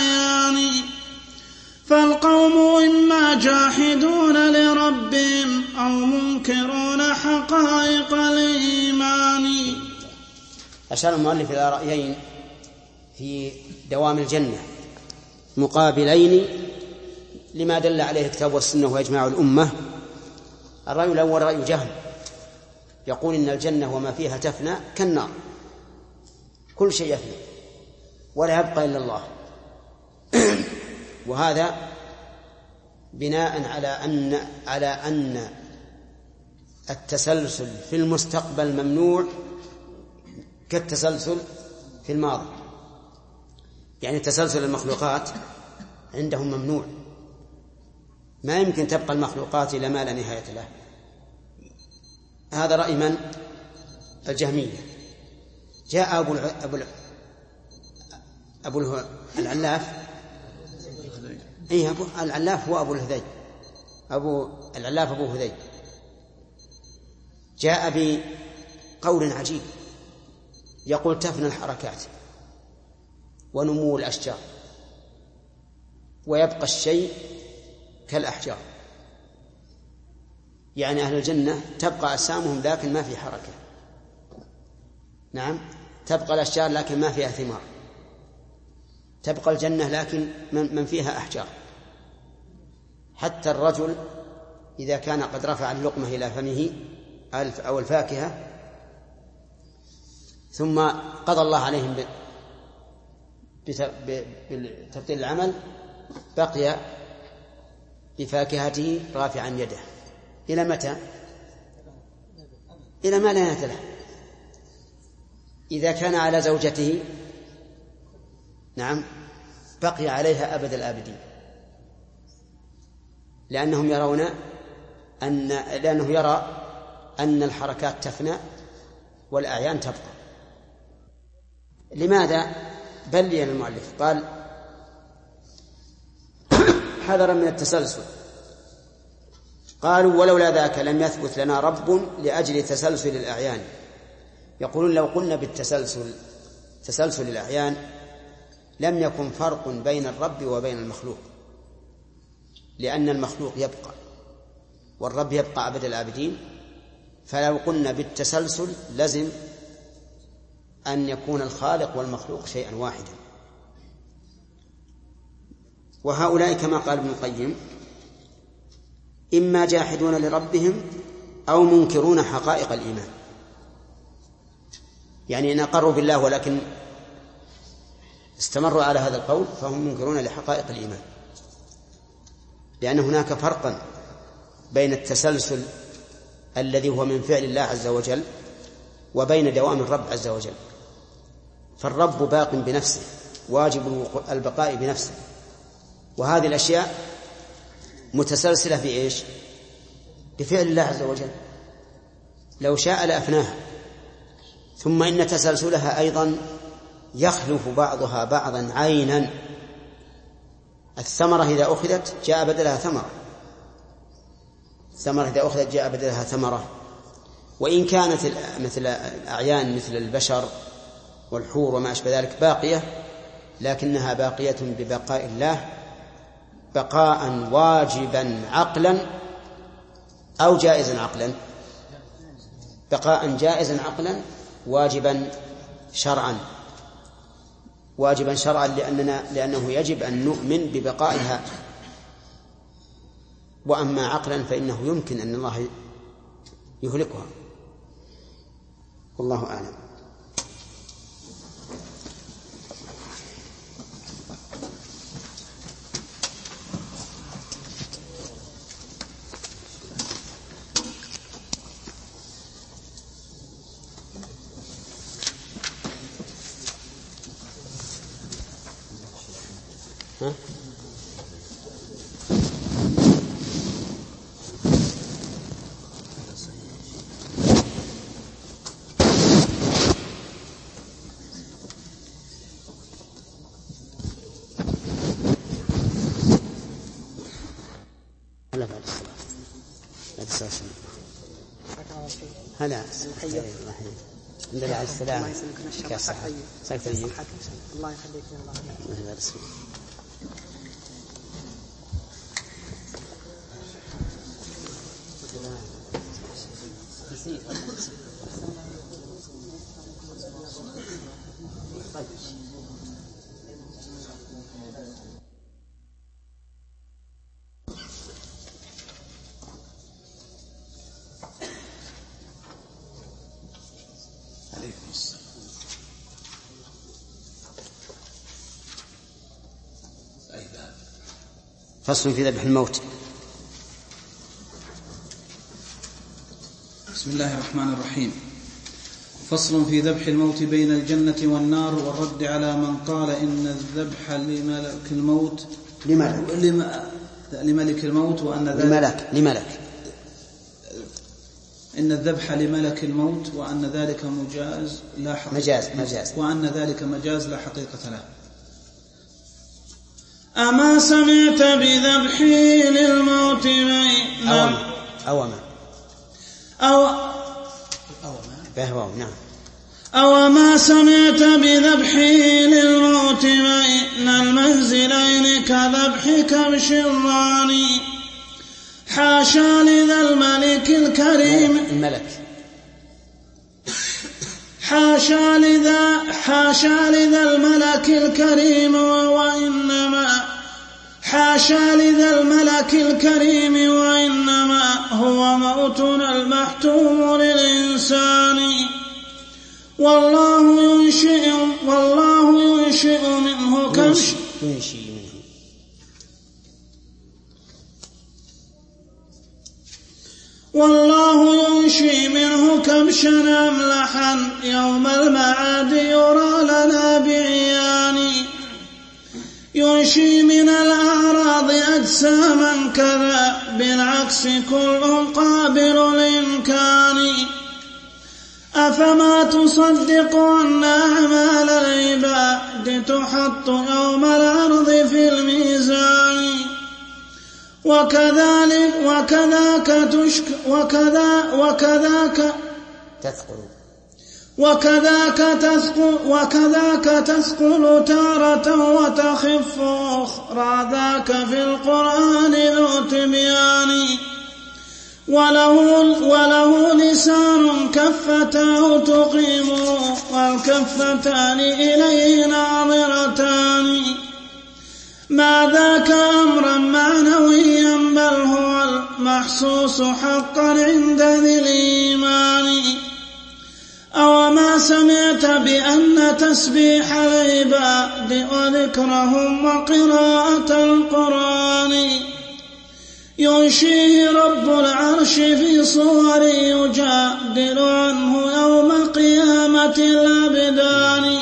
الأعيان. فالقوم إما جاحدون لربهم أو منكرون حقائق الإيمان. أشار المؤلف إلى رأيين في دوام الجنة مقابلين لما دل عليه الكتاب والسنة وإجماع الأمة. الرأي الأول رأي جهم، يقول إن الجنة وما فيها تفنى كالنار، كل شيء يفنى ولا يبقى إلا الله. وهذا بناء على أن على أن التسلسل في المستقبل ممنوع كالتسلسل في الماضي، يعني تسلسل المخلوقات عندهم ممنوع، ما يمكن تبقى المخلوقات إلى ما لا نهاية له. هذا رأي من؟ الجهمية. جاء أبو أبو أبو العلاف، إيه أبو العلاف هو أبو الهذيل، أبو العلاف أبو هذيل، جاء بقول عجيب يقول تفنى الحركات ونمو الأشجار ويبقى الشيء كالأحجار، يعني أهل الجنة تبقى أجسامهم لكن ما في حركة. نعم، تبقى الأشجار لكن ما فيها ثمار، تبقى الجنة لكن من فيها أحجار. حتى الرجل إذا كان قد رفع اللقمة إلى فمه أو الفاكهة ثم قضى الله عليهم بتبطيل العمل، بقي بفاكهته رافعا يده إلى متى؟ إلى ما لا نهاية له. إذا كان على زوجته نعم بقي عليها أبد الآبدين، لأنهم يرون أن لأنه يرى أن الحركات تفنى والأعيان تبقى. لماذا؟ بلّي المؤلف قال حذرا من التسلسل. قالوا ولولا ذاك لم يثبت لنا رب لأجل تسلسل الأعيان. يقولون لو قلنا بالتسلسل تسلسل الأعيان لم يكن فرق بين الرب وبين المخلوق، لأن المخلوق يبقى والرب يبقى أبد الآبدين. فلو قلنا بالتسلسل لزم أن يكون الخالق والمخلوق شيئا واحدا. وهؤلاء كما قال ابن القيم إما جاحدون لربهم أو منكرون حقائق الإيمان، يعني إن أقروا بالله ولكن استمروا على هذا القول فهم منكرون لحقائق الإيمان، لأن هناك فرقا بين التسلسل الذي هو من فعل الله عز وجل وبين دوام الرب عز وجل. فالرب باق بنفسه واجب البقاء بنفسه، وهذه الأشياء متسلسلة في إيش؟ بفعل الله عز وجل، لو شاء لأفناها. ثم إن تسلسلها أيضا يخلف بعضها بعضا عينا. الثمرة إذا أخذت جاء بدلها ثمرة، الثمرة إذا أخذت جاء بدلها ثمرة. وإن كانت مثل الأعيان مثل البشر والحور وما أشبه ذلك باقية، لكنها باقية ببقاء الله بقاء واجبا عقلا أو جائزا عقلا، بقاء جائزا عقلا واجبا شرعا. واجبا شرعا لأننا لأنه يجب أن نؤمن ببقائها، وأما عقلا فإنه يمكن أن الله يهلكها. والله أعلم. ها؟ هلا بعد الصلاة بعد الصلاة هلا الله الحمد على السلامة. الله يسلمك. الله يخليك. الله يسلمك. الله نسيت. طيب. فصل في ذبح الموت. بسم الله الرحمن الرحيم. فصل في ذبح الموت بين الجنة والنار، والرد على من قال إن الذبح لملك الموت لملك لملك الموت وأن ذلك لملك لملك إن الذبح لملك الموت وأن ذلك مجاز لا حقيقة مجاز مجاز وأن ذلك مجاز لا حقيقة له. أما سمعت بذبحي للموت بين أوما أوما أو أوما نعم أو ما سمعت بذبحي للموت بين المنزلين كذبح كبش الراني حاشا لذا الملك الكريم الملك حاشا لذا حاشا لذا الملك الكريم وإنما حاشا لذا الملك الكريم وإنما هو موتنا المحتوم للإنسان والله ينشئ والله ينشئ منه كبش ينشئ منه والله ينشئ منه كبشا أملحا يوم المعاد يرى لنا بعيان ينشئ من الأعراض أجساما كذا بالعكس كل قابل للإمكان أفما تصدق أن أعمال العباد تحط يوم الأرض في الميزان وكذلك وكذاك تشك وكذا وكذاك تثقل وكذاك تثقل وكذاك تثقل تارة وتخف أخرى ذاك في القرآن ذو تبيان وله وله لسان كفتاه تقيم والكفتان إليه ناظرتان ما ذاك أمرا معنويا بل هو المحسوس حقا عند ذي الإيمان أو ما سمعت بأن تسبيح العباد وذكرهم وقراءة القرآن ينشيه رب العرش في صور يجادل عنه يوم قيامة الأبدان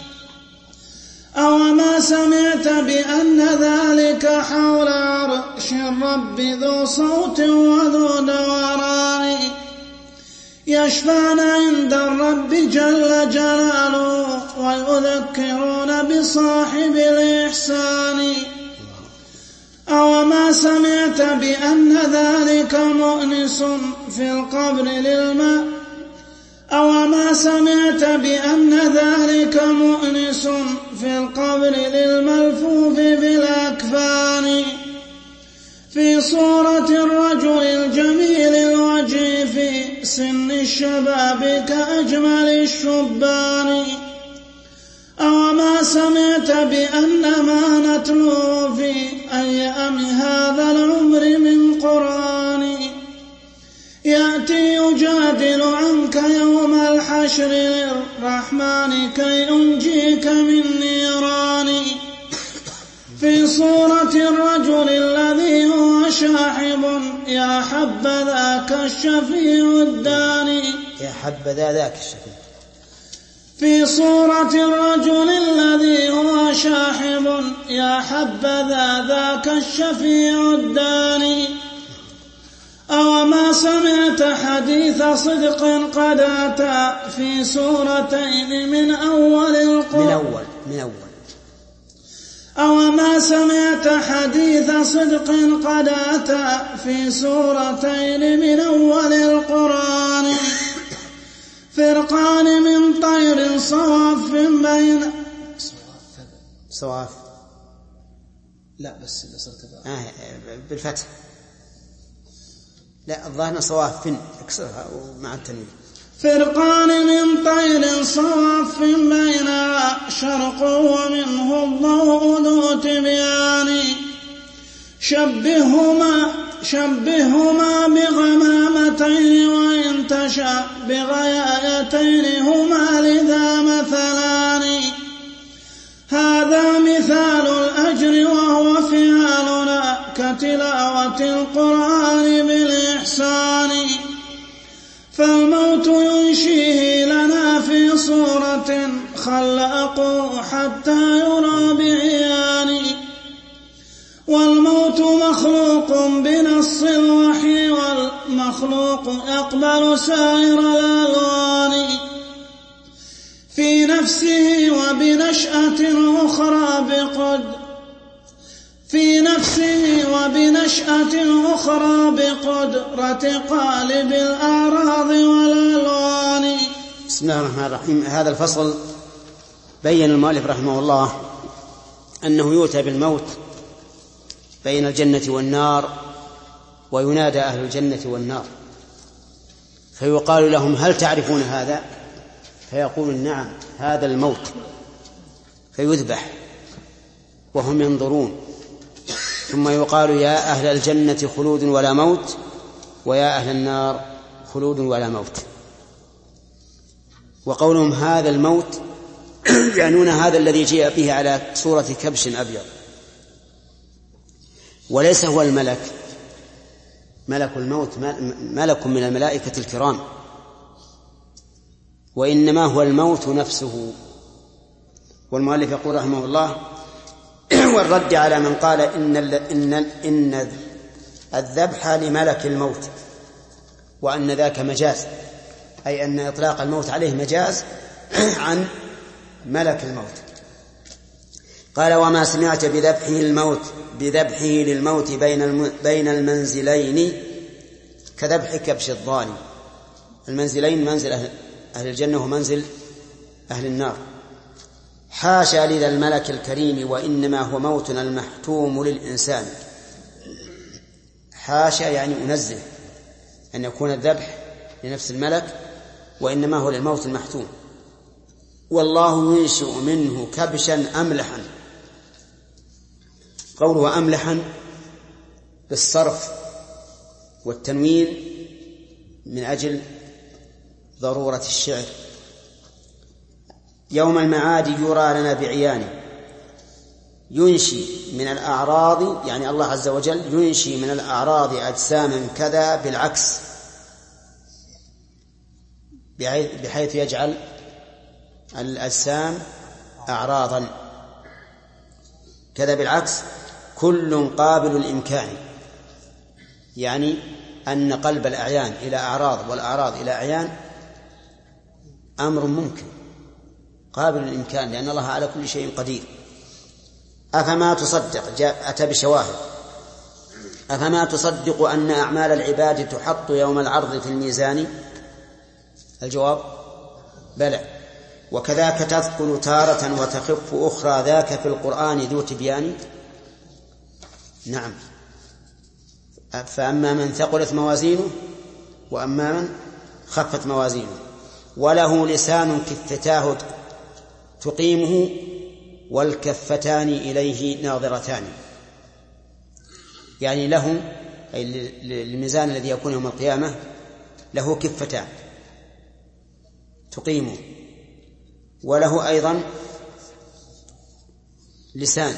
أو ما سمعت بأن ذلك حول عرش الرب ذو صوت وذو دوران يشفعن عند الرب جل جلاله ويذكرون بصاحب الإحسان أو ما سمعت بأن ذلك مؤنس في القبر للماء أو ما سمعت بأن ذلك مؤنس في القبر للملفوف بالأكفان في صورة الرجل الجميل الوجه في سن الشباب كأجمل الشبان أو ما سمعت بأن ما نتلو في أيام هذا العمر من قرآن يأتي يجادل عنك يوم الحشر للرحمن كي أنجيك من نيران في صورة الرجل الذي هو شاحب يا حبذاك الشفيع الداني يا حبذا ذاك الشفيع في صورة الرجل الذي هو شاحب يا حبذا ذاك الشفيع الداني أو ما سمعت حديث صدق قد أتى في سورتين من أول القرآن من أول من أول أو ما سمعت حديث صدق قد أتى في سورتين من أول القرآن فرقان من طير صواف بين صواف لا بس إذا صرت آه بالفتح لا الظاهر صواف اكسرها مع التنوين. فرقان من طير صواف بينها شرق ومنه الضوء ذو تبيان شبههما شبههما بغمامتين وإن تشاء بغيايتين هما لذا مثلان هذا مثال الأجر وهو فعالنا كتلاوة القرآن بالإحسان فالموت ينشيه لنا في صورة خلقه حتى يرى بعيان والموت مخلوق بنص الوحي والمخلوق يقبل سائر الألوان في نفسه وبنشأة أخرى بقد في نفسه وبنشأة أخرى بقدرة قالب الأعراض والألوان. بسم الله الرحمن الرحيم. هذا الفصل بين المؤلف رحمه الله أنه يؤتى بالموت بين الجنة والنار وينادى أهل الجنة والنار فيقال لهم هل تعرفون هذا؟ فيقول نعم هذا الموت فيذبح وهم ينظرون ثم يقال يا أهل الجنة خلود ولا موت ويا أهل النار خلود ولا موت. وقولهم هذا الموت يعنون هذا الذي جاء به على صورة كبش أبيض وليس هو الملك. ملك الموت ملك من الملائكة الكرام وإنما هو الموت نفسه. والمؤلف يقول رحمه الله والرد على من قال إن, إن, إن الذبح لملك الموت وأن ذاك مجاز أي أن إطلاق الموت عليه مجاز عن ملك الموت. قال وما سمعت بذبحه الموت بذبحه للموت بين بين المنزلين كذبح كبش الضاني. المنزلين منزل أهل, أهل الجنة ومنزل أهل النار. حاشا لذا الملك الكريم وإنما هو موتنا المحتوم للإنسان. حاشا يعني أنزه أن يكون الذبح لنفس الملك وإنما هو للموت المحتوم. والله ينشئ منه كبشا أملحا. قوله أملحا بالصرف والتنوين من أجل ضرورة الشعر. يوم المعاد يرى لنا بعيان. ينشي من الأعراض يعني الله عز وجل ينشي من الأعراض أجساما كذا بالعكس بحيث يجعل الأجسام أعراضا كذا بالعكس كل قابل الإمكان يعني أن قلب الأعيان إلى أعراض والأعراض إلى أعيان أمر ممكن قابل الإمكان لأن الله على كل شيء قدير. أفما تصدق جاء أتى بشواهد. أفما تصدق أن أعمال العباد تحط يوم العرض في الميزان؟ الجواب بلى. وكذاك تثقل تارة وتخف أخرى ذاك في القرآن ذو تبيان. نعم. فأما من ثقلت موازينه وأما من خفت موازينه. وله لسان كفتاه تقيمه والكفتان إليه ناظرتان. يعني له أي الميزان الذي يكون يوم القيامة له كفتان تقيمه وله أيضا لسان.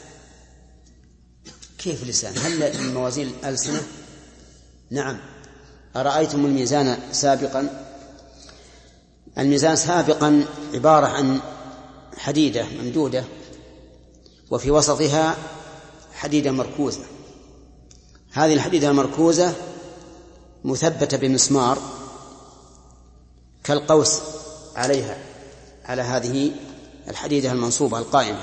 كيف لسان؟ هل الموازين ألسنة؟ نعم. أرأيتم الميزان سابقا؟ الميزان سابقا عبارة عن حديدة ممدودة وفي وسطها حديدة مركوزة. هذه الحديدة المركوزة مثبتة بمسمار كالقوس عليها على هذه الحديدة المنصوبة القائمة.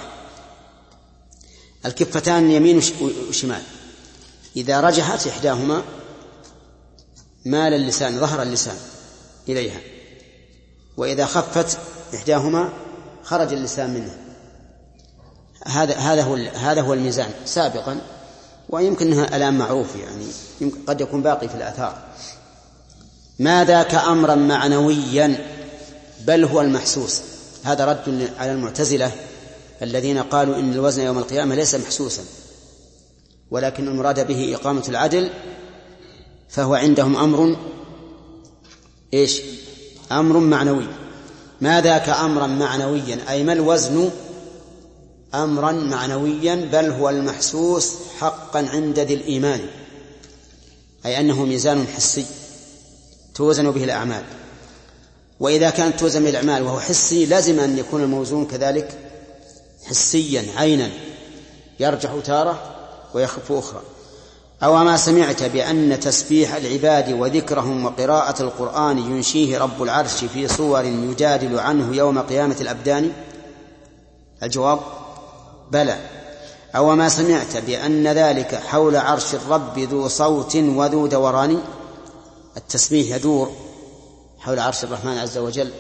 الكفتان يمين وشمال. إذا رجحت إحداهما مال اللسان ظهر اللسان إليها وإذا خفت إحداهما خرج اللسان منه. هذا هذا هو هذا هو الميزان سابقا. ويمكن أنها الآن معروف، يعني قد يكون باقي في الآثار. ما ذاك أمرا معنويا بل هو المحسوس. هذا رد على المعتزلة الذين قالوا إن الوزن يوم القيامة ليس محسوسا، ولكن المراد به إقامة العدل، فهو عندهم أمر إيش؟ أمر معنوي. ما ذاك أمرا معنويا أي ما الوزن أمرا معنويا بل هو المحسوس حقا عند ذي الإيمان، أي أنه ميزان حسي توزن به الأعمال. وإذا كانت توزن به الأعمال وهو حسي لازم أن يكون الموزون كذلك حسيا عينا، يرجح تارة ويخف أخرى. أو ما سمعت بأن تسبيح العباد وذكرهم وقراءة القرآن ينشيه رب العرش في صور يجادل عنه يوم قيامة الأبدان؟ الجواب بلى. أو ما سمعت بأن ذلك حول عرش الرب ذو صوت وذو دوران؟ التسبيح يدور حول عرش الرحمن عز وجل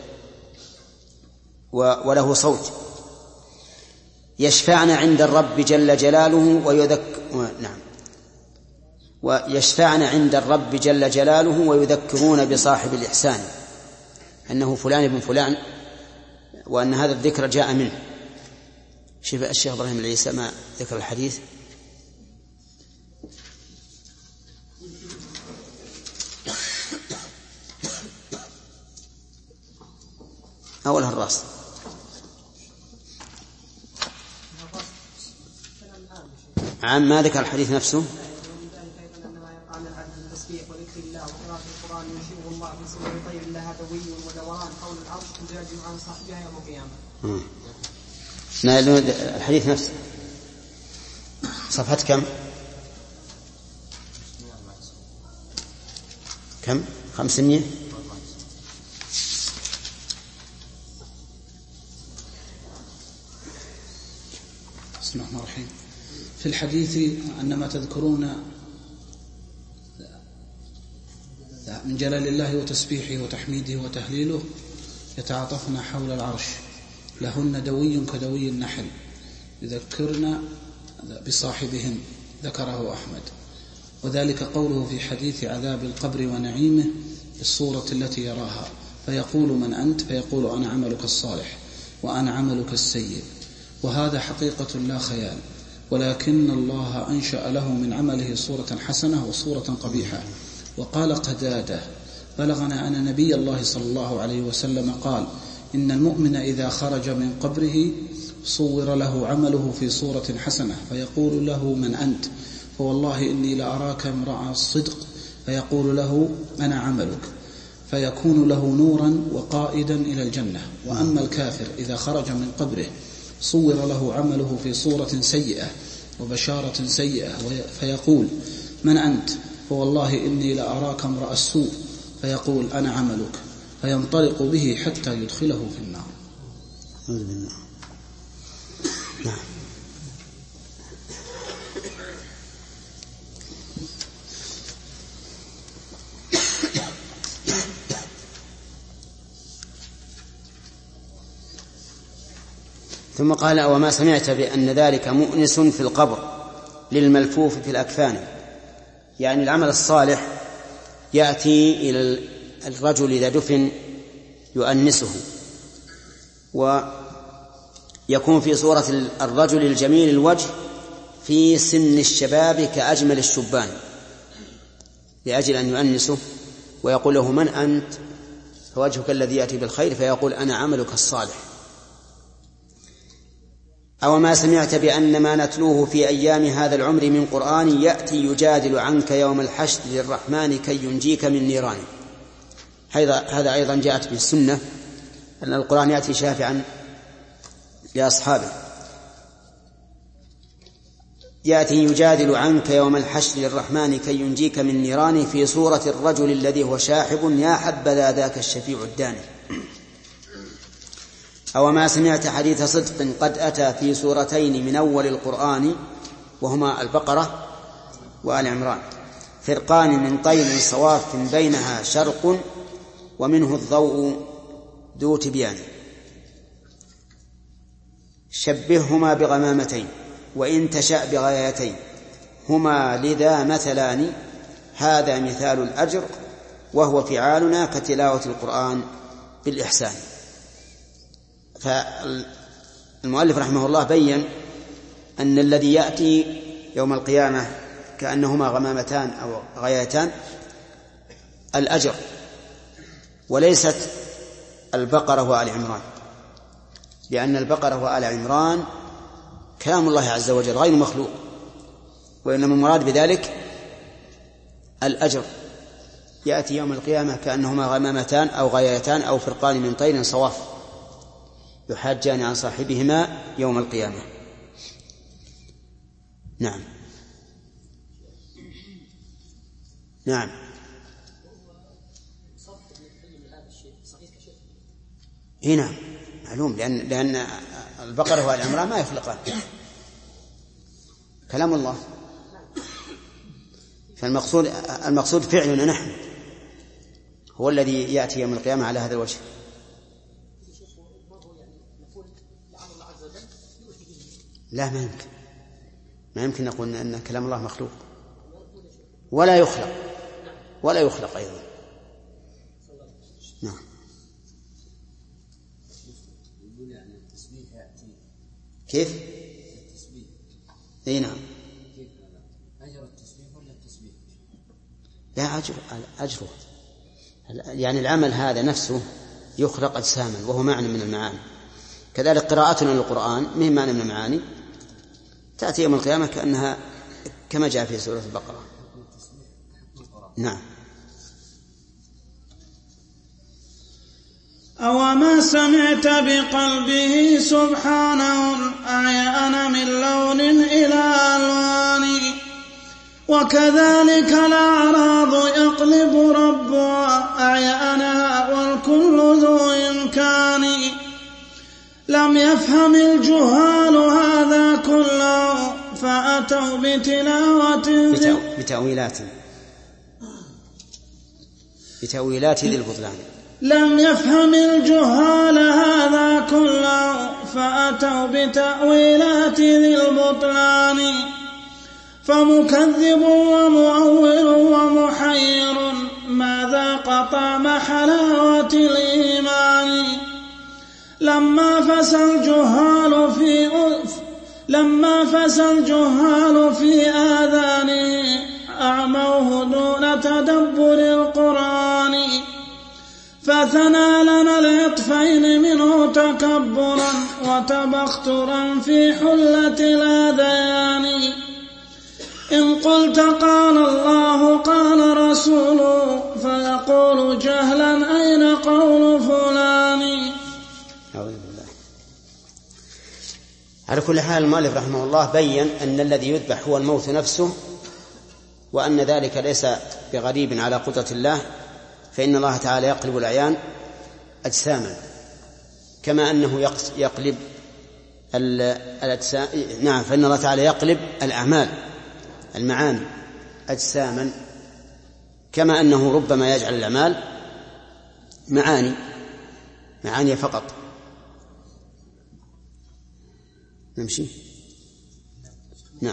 وله صوت. يشفعن عند الرب جل جلاله ويذكر نعم ويشفعن عند الرب جل جلاله ويذكرون بصاحب الإحسان أنه فلان ابن فلان، وأن هذا الذكر جاء منه. شوف الشيخ إبراهيم العيسى ما ذكر الحديث. أولها الرأس. عام ما ذكر الحديث نفسه. الحديث نفسه صفحة كم؟ كم؟ خمسمية. بسم الله الرحمن الرحيم. في الحديث أن ما تذكرون من جلال الله وتسبيحه وتحميده وتهليله يتعاطفن حول العرش، لهن دوي كدوي النحل يذكرن بصاحبهن، ذكره أحمد. وذلك قوله في حديث عذاب القبر ونعيمه الصورة التي يراها، فيقول من أنت؟ فيقول أنا عملك الصالح وأنا عملك السيء. وهذا حقيقة لا خيال، ولكن الله أنشأ له من عمله صورة حسنة وصورة قبيحة. وقال قتادة: بلغنا أن نبي الله صلى الله عليه وسلم قال: إن المؤمن إذا خرج من قبره صور له عمله في صورة حسنة، فيقول له من أنت؟ فوالله إني لأراك امرأ الصدق، فيقول له أنا عملك، فيكون له نورا وقائدا إلى الجنة. وأما الكافر إذا خرج من قبره صور له عمله في صورة سيئة وبشارة سيئة، فيقول من أنت؟ فوالله إني لأراك امرأ السوء، فيقول أنا عملك، فينطلق به حتى يدخله في النار. نعم. ثم قال: وما سمعت بأن ذلك مؤنس في القبر للملفوف في الأكفان. يعني العمل الصالح يأتي إلى الرجل إذا دفن يؤنسه، ويكون في صورة الرجل الجميل الوجه في سن الشباب كأجمل الشبان، لأجل أن يؤنسه ويقول له من أنت؟ فوجهك الذي يأتي بالخير، فيقول أنا عملك الصالح. أو ما سمعت بأن ما نتلوه في أيام هذا العمر من قرآن يأتي يجادل عنك يوم الحشر للرحمن كي ينجيك من نيرانه. هذا أيضا جاءت به السنة أن القرآن يأتي شافعا لأصحابه، يأتي يجادل عنك يوم الحشر للرحمن كي ينجيك من نيرانه في صورة الرجل الذي هو شاحب يا حبذا ذاك الشفيع الداني. أو ما سمعت حديث صدق قد أتى في سورتين من أول القرآن وهما البقرة وآل عمران، فرقان من طير صواف بينها شرق ومنه الضوء ذو تبيان، شبههما بغمامتين وإن تشاء بغايتين، هما لذا مثلان هذا مثال الأجر وهو فعالنا كتلاوة القرآن بالإحسان. فالمؤلف رحمه الله بيّن أن الذي يأتي يوم القيامة كأنهما غمامتان أو غايتان الأجر، وليست البقرة وآل عمران، لأن البقرة وآل عمران كلام الله عز وجل غير مخلوق، وإنما المراد بذلك الأجر. يأتي يوم القيامة كأنهما غمامتان أو غايتان أو فرقان من طير صواف يحاجان عن صاحبهما يوم القيامة. نعم نعم هنا معلوم، لأن, لأن البقرة والعمران ما يخلقان كلام الله، فالمقصود المقصود فعلنا نحن هو الذي يأتي يوم القيامة على هذا الوجه. لا ما يمكن ما يمكن نقول أن كلام الله مخلوق ولا يخلق ولا يخلق أيضا. نعم كيف؟ التسبيح. اي نعم. كيف أجر التسبيح ولا التسبيح؟ لا أجر أجره يعني العمل هذا نفسه يخلق أجساما وهو معنى من المعاني. كذلك قراءتنا للقرآن من معنى من المعاني تأتي يوم القيامة كأنها كما جاء في سورة البقرة. نعم. أوما سمعت بقلبه سبحانه الأعيان من لون إلى ألوان، وكذلك الأعراض يقلب ربها أعيانها والكل ذو إمكان. لم يفهم الجهال هذا كله فأتوا بتلاوة بتأويلات بتأويلات ذي البطلان. لم يفهم الجهال هذا كله فأتوا بتأويلات ذي البطلان. فمكذب ومؤول ومحير ماذا قطع حلاوة الإيمان. لما فسى الجهال في أذف لما فسى الجهال في آذانه أعموه دون تدبر القرآن. فثنى لنا العطفين منه تكبرا وتبخترا في حلة الأذيان. إن قلت قال الله قال رسوله فيقول جهلا أين قول فلان. على كل حال المؤلف رحمه الله بيّن أن الذي يذبح هو الموت نفسه، وأن ذلك ليس بغريب على قدرة الله، فإن الله تعالى يقلب الأعيان أجساما كما أنه يقلب الأجسام. نعم فإن الله تعالى يقلب الأعمال المعاني أجساما كما أنه ربما يجعل الأعمال معاني معاني فقط. نمشي. نعم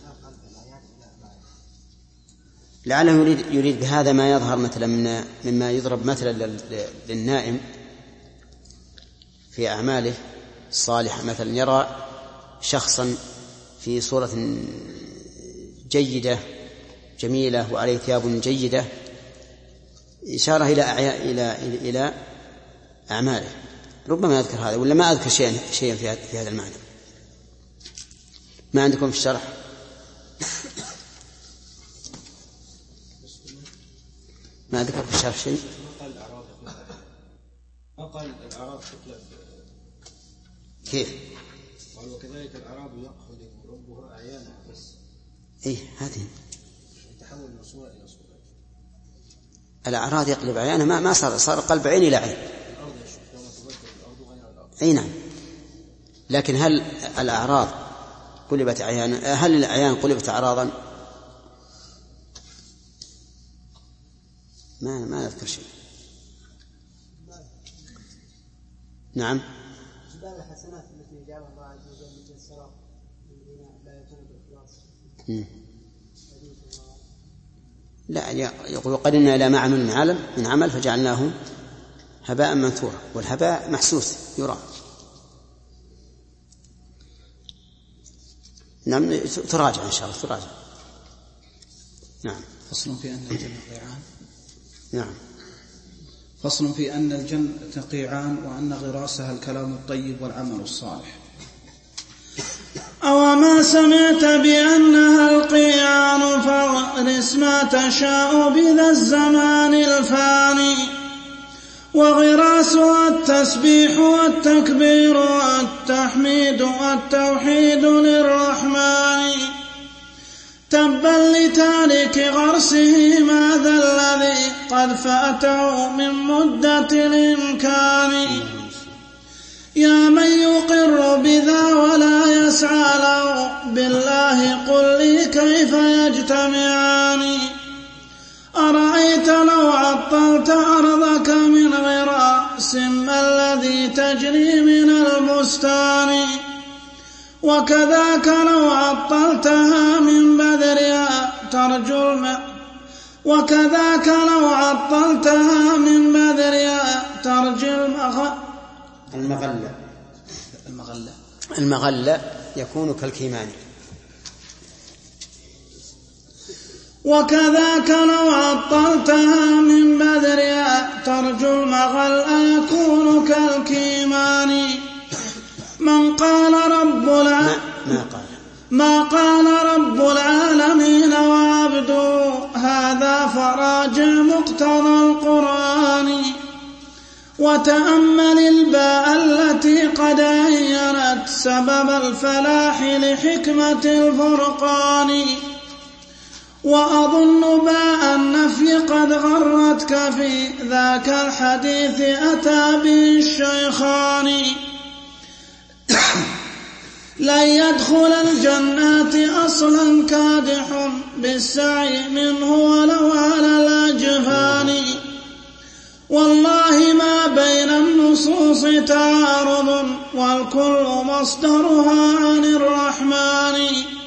لعله يريد, يريد بهذا ما يظهر مثلا من مما يضرب مثلا للنائم في أعماله الصالحة، مثلا يرى شخصا في صورة جيدة جميلة وعليه ثياب جيدة، إشارة إلى أعياء إلى إلى إلى أعماله، ربما يذكر هذا ولا ما أذكر شيئا شيئا في هذا في هذا المعنى. ما عندكم في الشرح؟ ما ذكر في الشرح شيء؟ ما قال الأعراض تطلع كيف؟ قال وكذلك الأعراض يقلب ربها أعيانها بس. إيه هذه يتحول من صورة إلى صورة. الأعراض يقلب أعيانها ما ما صار صار قلب عين إلى عين. الأرض يشوف يوم تبدل الأرض غير الأرض. أي نعم. لكن هل الأعراض قلبت أعيان هل الأعيان قلبت أعراضا؟ ما ما أذكر شيء. نعم. جبال الحسنات التي جعلها الله عز وجل مثل السراب لا يكون بالإخلاص. لا، يقول قدمنا إلى ما عمل من عمل من عمل فجعلناه هباء منثورا، والهباء محسوس يرى. نعم، تراجع إن شاء الله تراجع. نعم. فصل في أن الجنة قيعان. نعم. فصل في أن الجنة قيعان وأن غراسها الكلام الطيب والعمل الصالح. أوما سمعت بأنها القيعان فاغرس ما تشاء بذا الزمان الفاني، وغراسها التسبيح والتكبير والتحميد والتوحيد للرحمن. تبا لتارك غرسه ماذا الذي قد فاته من مدة الإمكان. يا من يقر بذا ولا يسعى له بالله قل لي كيف يجتمعان. أرأيت لو عطلت أرضك من غراس ما الذي تجري من البستان، وكذاك لو عطلتها من بذرها ترجو الماء وكذاك لو عطلتها من بذرها ترجو المغ... المغلة المغلة المغلة يكون كالكيمان. وكذاك لو عطلتها من بذرها ترجو المغلة يكون كالكيمان. من قال رب العالمين ما, ما قال ما قال رب العالمين وعبده هذا فراجع مقتضى القرآن. وتأمل الباء التي قد عينت سبب الفلاح لحكمة الفرقان. وأظن باء النفي قد غرتك في ذاك الحديث أتى به الشيخان. لن يدخل الجنات أصلا كادح بالسعي منه ولو على الأجفان. والله ما بين النصوص تعارض والكل مصدرها عن الرحمن.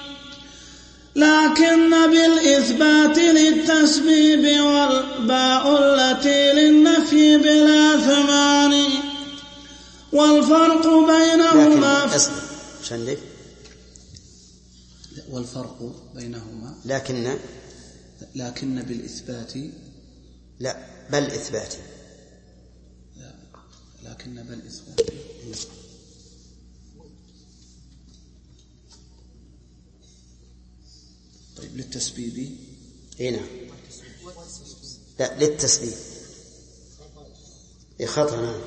لكن بالإثبات للتسبيب والباء التي للنفي بلا ثمان. والفرق بينهما شندي والفرق بينهما لكن لكن بالإثبات لا بل إثبات لا لكن بل إثبات طيب للتسبيب هنا لا للتسبيب يخطنا.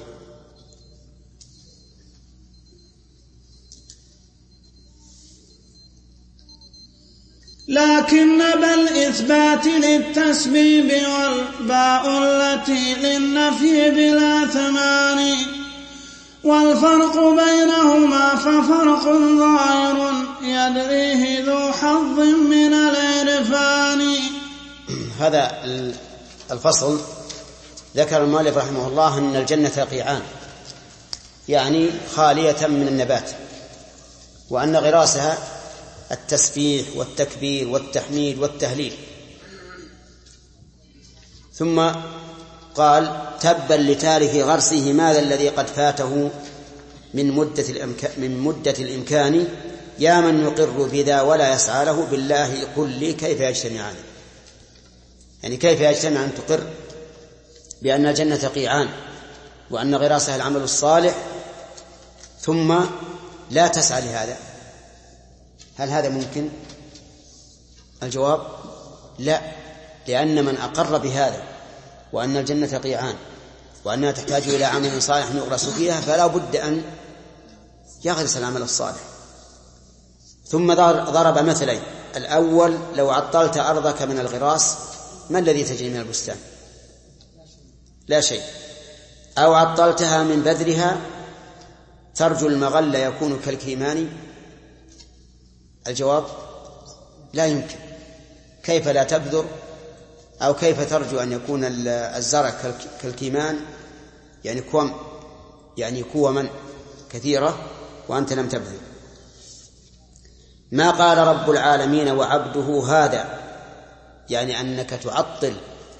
لكن بالإثبات للتسبيب والباء التي للنفي بلا ثمان. والفرق بينهما ففرق ظاهر يدريه ذو حظ من العرفان. هذا الفصل ذكر المؤلف رحمه الله أن الجنة قيعان، يعني خالية من النبات، وأن غراسها التسبيح والتكبير والتحميد والتهليل. ثم قال تبا لتارك غرسه ماذا الذي قد فاته من مدة الإمكان, من مدة الإمكان. يا من يقر بذا ولا يسعى له بالله قل لي كيف يجتمعان. يعني كيف يجتمع أن تقر بأن الجنة قيعان وأن غراسها العمل الصالح ثم لا تسعى لهذا؟ هل هذا ممكن؟ الجواب لا، لأن من أقر بهذا وأن الجنة قيعان وأنها تحتاج إلى عمل صالح يغرس فيها فلا بد أن يغرس العمل الصالح. ثم ضرب مثلين: الأول لو عطلت أرضك من الغراس ما الذي تجري من البستان؟ لا شيء. أو عطلتها من بذرها ترجو المغل يكون كالكيمان. الجواب لا يمكن. كيف لا تبذر أو كيف ترجو أن يكون الزرع كالكيمان، يعني كوم يعني كوما كثيرة وأنت لم تبذر. ما قال رب العالمين وعبده هذا يعني أنك تعطل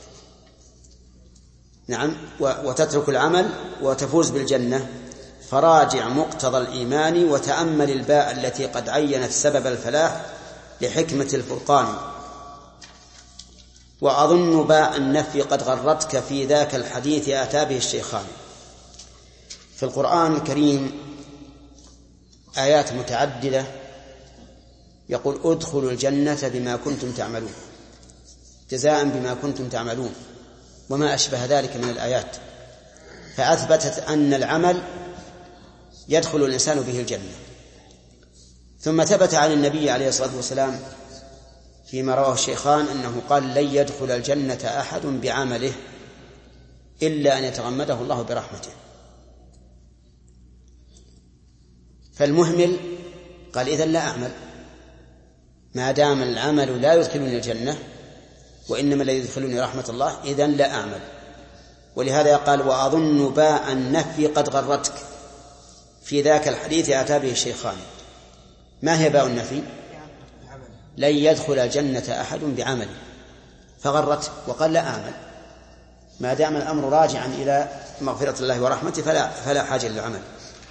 نعم وتترك العمل وتفوز بالجنة، فراجع مقتضى الإيمان وتأمل الباء التي قد عينت سبب الفلاح لحكمة الفرقان. وأظن باء النفي قد غرتك في ذاك الحديث آتى به الشيخان. في القرآن الكريم آيات متعددة يقول ادخلوا الجنة بما كنتم تعملون، جزاء بما كنتم تعملون، وما أشبه ذلك من الآيات، فأثبتت أن العمل يدخل الإنسان به الجنة. ثم ثبت عن النبي عليه الصلاة والسلام فيما رواه الشيخان أنه قال لن يدخل الجنة أحد بعمله إلا أن يتغمده الله برحمته. فالمهمل قال إذن لا أعمل، ما دام العمل لا يدخلني الجنة وإنما الذي يدخلني رحمة الله إذن لا أعمل. ولهذا قال وأظن باء النفي قد غرتك في ذاك الحديث أتى به الشيخان. ما هي باء النفي؟ لن يدخل الجنة أحد بعمل، فغرت وقال لا أعمل، ما دام الأمر راجعا إلى مغفرة الله ورحمته فلا, فلا حاجة للعمل.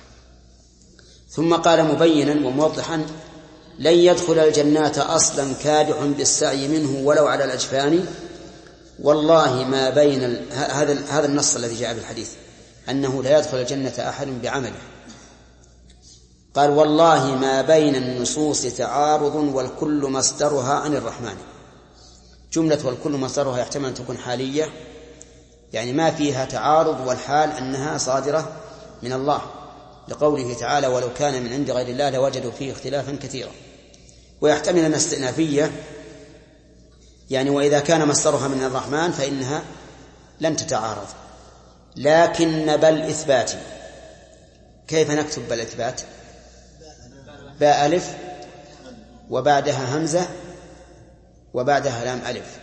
ثم قال مبينا وموضحا لن يدخل الجنة أصلا كادح بالسعي منه ولو على الأجفان، والله ما بين ال... هذا هذا النص الذي جاء بالحديث أنه لا يدخل الجنة أحد بعمله. قال والله ما بين النصوص تعارض والكل مصدرها عن الرحمن. جملة والكل مصدرها يحتمل أن تكون حالية، يعني ما فيها تعارض، والحال أنها صادرة من الله، لقوله تعالى ولو كان من عند غير الله لوجدوا فيه اختلافا كثيرا. ويحتمل أن استئنافية، يعني وإذا كان مصدرها من الرحمن فإنها لن تتعارض. لكن بل إثبات، كيف نكتب بل إثبات؟ باء ألف وبعدها همزة وبعدها لام ألف.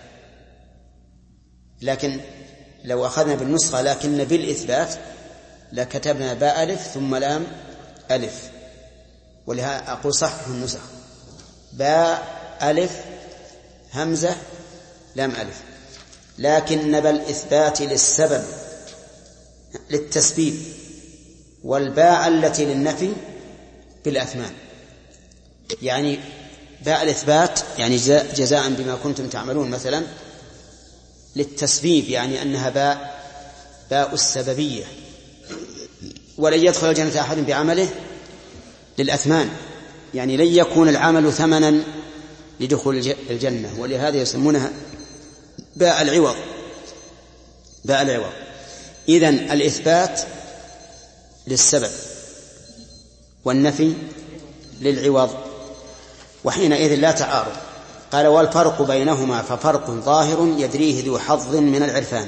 لكن لو أخذنا بالنسخة لكن بالإثبات لكتبنا باء ألف ثم لام ألف، ولهذا أقول صح النسخ باء ألف همزة لام ألف. لكن بالإثبات للسبب للتسبيب، والباء التي للنفي بالأثمان، يعني باء الإثبات يعني جزاء بما كنتم تعملون مثلا للتسبيب، يعني أنها باء باء السببية. ولن يدخل الجنة أحد بعمله للأثمان، يعني لن يكون العمل ثمنا لدخول الجنة، ولهذا يسمونها باء العوض باء العوض. إذن الإثبات للسبب والنفي للعوض، وحينئذ لا تعارض. قال والفرق بينهما ففرق ظاهر يدريه ذو حظ من العرفان.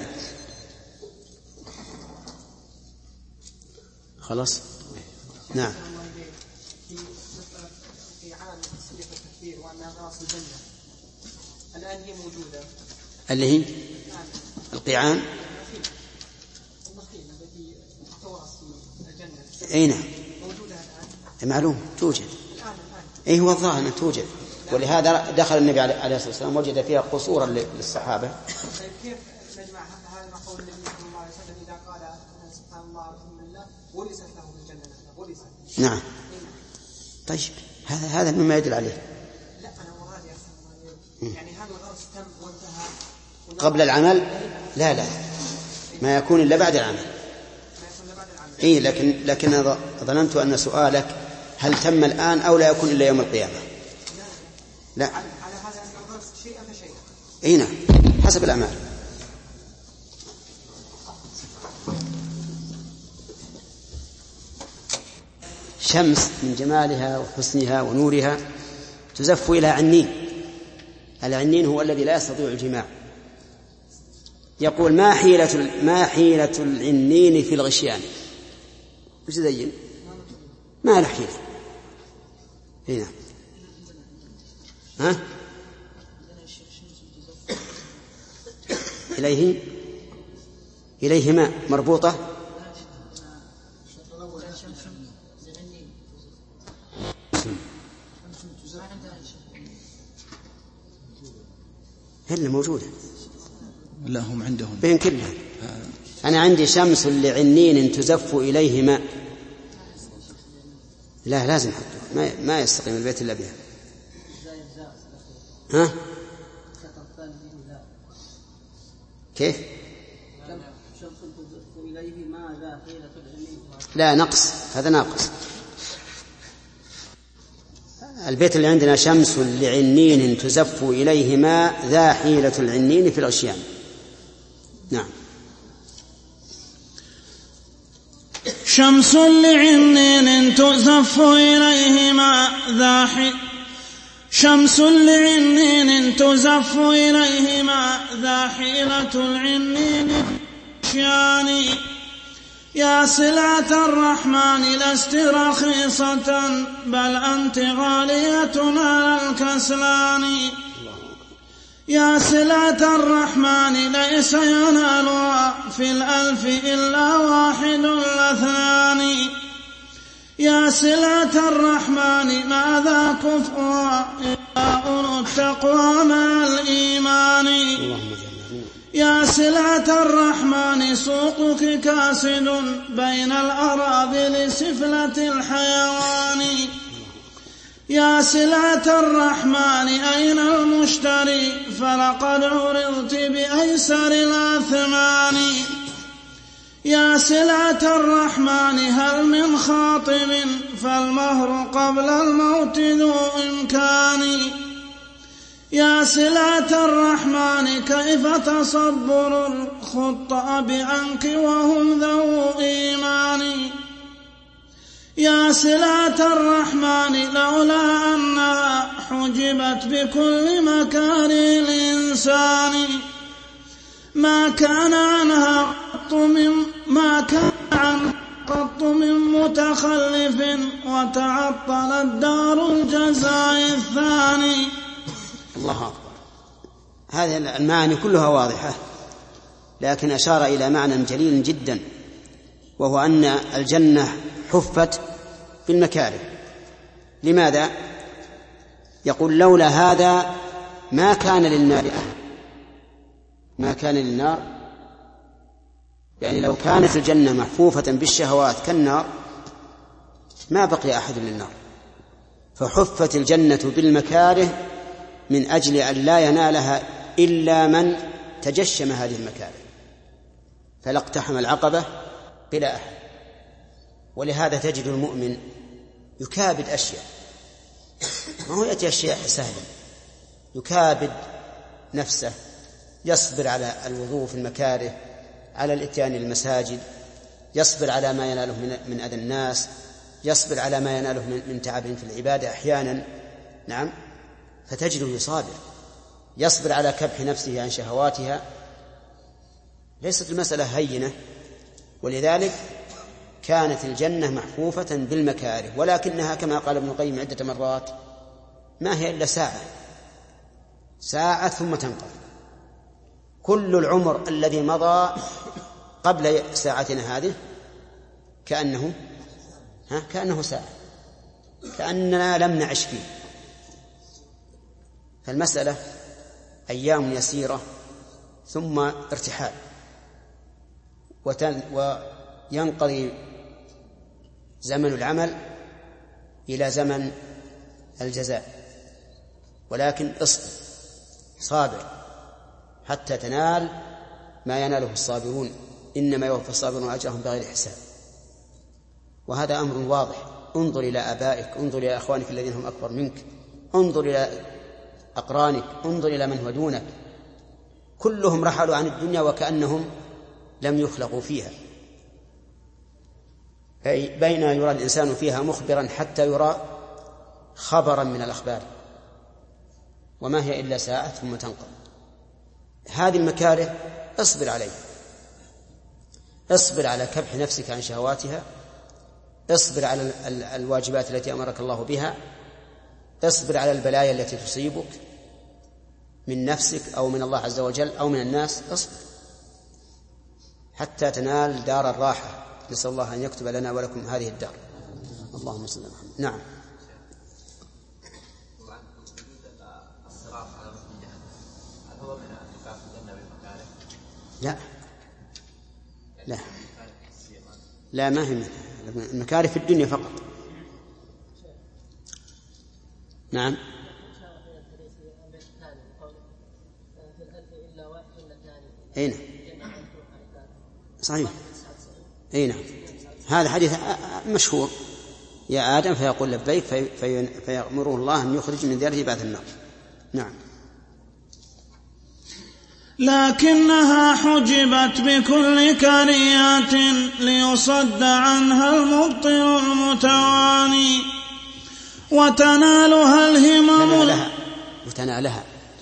خلاص نعم. الآن هي موجودة اللي هي القيعان أين موجودة الآن معلوم توجد أي هو الظاهر أنها توجد، ولهذا دخل النبي عليه الصلاة والسلام وجد فيها قصورا للصحابة. طيب كيف نجمع هذا قول النبي صلى الله عليه وسلم إذا قال سبحان الله والحمد لله ورثت له الجنة ورثت؟ نعم. طيب هذا هذا مما يدل عليه. لا أنا مرادي يعني هذا الغرس تم وانتهى قبل العمل؟ لا لا ما يكون إلا بعد العمل. إيه لكن لكن ظننت أن سؤالك هل تم الآن أو لا يكون إلا يوم القيامة؟ لا على هذا أن الغرس شيئا فشيئا. إيه نعم حسب الأعمال. شمس من جمالها وحسنها ونورها تزف إلى عنين. العنين هو الذي لا يستطيع الجماع. يقول ما حيلة ما حيلة العنين في الغشيان؟ وش زين؟ ما له حيلة. هنا ها إليه إليه ماء مربوطة إلا موجودة. لا هم عندهم بين كلها. أنا عندي شمس لعنين تزف إليه ماء. لا لازم حطه، ما ما يستقيم البيت إلا بها. ها؟ كيف؟ لا نقص، هذا ناقص. البيت اللي عندنا شمس لعنين تزف إليه ماء ذا حيلة العنين في الغشيان. نعم. شمس لعنين تزف إليه ماء ذا حيلة شمس لعنين تزف إليه ماء ذا حيلة العنين شاني يا سلعة الرحمن لست رخيصة بل أنت غالية على الكسلان يا سلعة الرحمن ليس ينالها في الألف إلا واحد الاثنان يا سلعة الرحمن ماذا كفؤها إلا أولو التقوى مع الإيمان يا سلعة الرحمن سوقك كاسد بين الأراذل سفلة الحيوان يا سلعة الرحمن أين المشتري فلقد عرضت بأيسر الأثمان يا سلعة الرحمن هل من خاطب فالمهر قبل الموت ذو إمكان يا سلعة الرحمن كيف تصبر الخطأ عنك وهم ذو إيمان يا سلعة الرحمن لولا أنها حجبت بكل مكاره الإنسان ما كان عنها قط من ما كان عنها قط من متخلف وتعطل الدار الجزاء الثاني. الله أكبر. هذه المعاني كلها واضحة، لكن أشار إلى معنى جليل جدا، وهو أن الجنة حفت بالمكاره. لماذا؟ يقول لولا هذا ما كان للنار أحد، ما كان للنار، يعني لو كانت الجنة محفوفة بالشهوات كالنار ما بقي أحد للنار، فحفت الجنة بالمكاره من أجل أن لا ينالها إلا من تجشم هذه المكاره، فلا اقتحم العقبة بلا أحد. ولهذا تجد المؤمن يكابد أشياء، ما هو يأتي أشياء سهلة، يكابد نفسه، يصبر على الوضوء في المكاره، على الاتيان للمساجد، يصبر على ما يناله من أذى الناس، يصبر على ما يناله من تعب في العبادة أحيانا. نعم، فتجده يصابر، يصبر على كبح نفسه عن شهواتها. ليست المسألة هينة، ولذلك كانت الجنة محفوفة بالمكاره، ولكنها كما قال ابن القيم عدة مرات ما هي إلا ساعة ساعة ثم تنقضي. كل العمر الذي مضى قبل ساعتنا هذه كأنه ها كأنه ساعة، كأننا لم نعش فيه. فالمسألة أيام يسيرة ثم ارتحال، وينقضي زمن العمل إلى زمن الجزاء. ولكن اصبر صابر حتى تنال ما يناله الصابرون، إنما يوفى الصابرون أجرهم بغير حساب. وهذا أمر واضح. انظر إلى آبائك، انظر إلى أخوانك الذين هم أكبر منك، انظر إلى أقرانك، انظر إلى من هو دونك، كلهم رحلوا عن الدنيا وكأنهم لم يخلقوا فيها. بين يرى الإنسان فيها مخبرا حتى يرى خبرا من الأخبار، وما هي إلا ساعة ثم تنقضي. هذه المكاره اصبر عليها، اصبر على كبح نفسك عن شهواتها، اصبر على الواجبات التي أمرك الله بها، اصبر على البلايا التي تصيبك من نفسك أو من الله عز وجل أو من الناس، اصبر حتى تنال دار الراحة. نسأل الله أن يكتب لنا ولكم هذه الدار. اللهم صل على محمد. نعم. الصراط على وجه جهنم هل هو من لا لا لا ما هي المكاره في الدنيا فقط. نعم أين صحيح أين هذا حديث مشهور يا آدم فيقول لبيك في في فيأمره الله أن يخرج من ذريته بعد النار. نعم. لكنها حجبت بكل كريات ليصد عنها المبطل المتواني وتنالها الهمم وتنالها وتنالها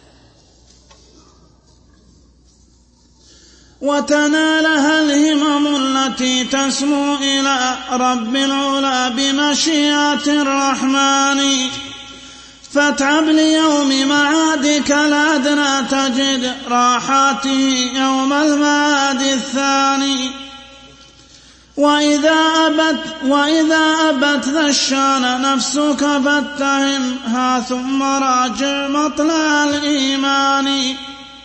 وتنالها الهمم التي تسمو إلى رب العلا بمشيئة الرحمن فاتعب ليوم معادك الأدنى تجد راحاته يوم المعاد الثاني وإذا أبت, وإذا أبت ذا الشان نفسك فاتهمها ثم راجع مطلع الإيمان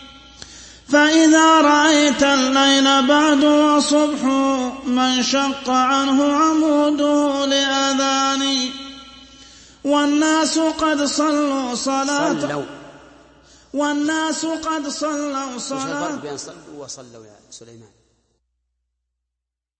فإذا رأيت الليل بعد وصبح من شق عنه عموده لأذان والناس قد صلوا صلاة والناس قد صلوا صلاة بين صلوا وصلوا يا سليمان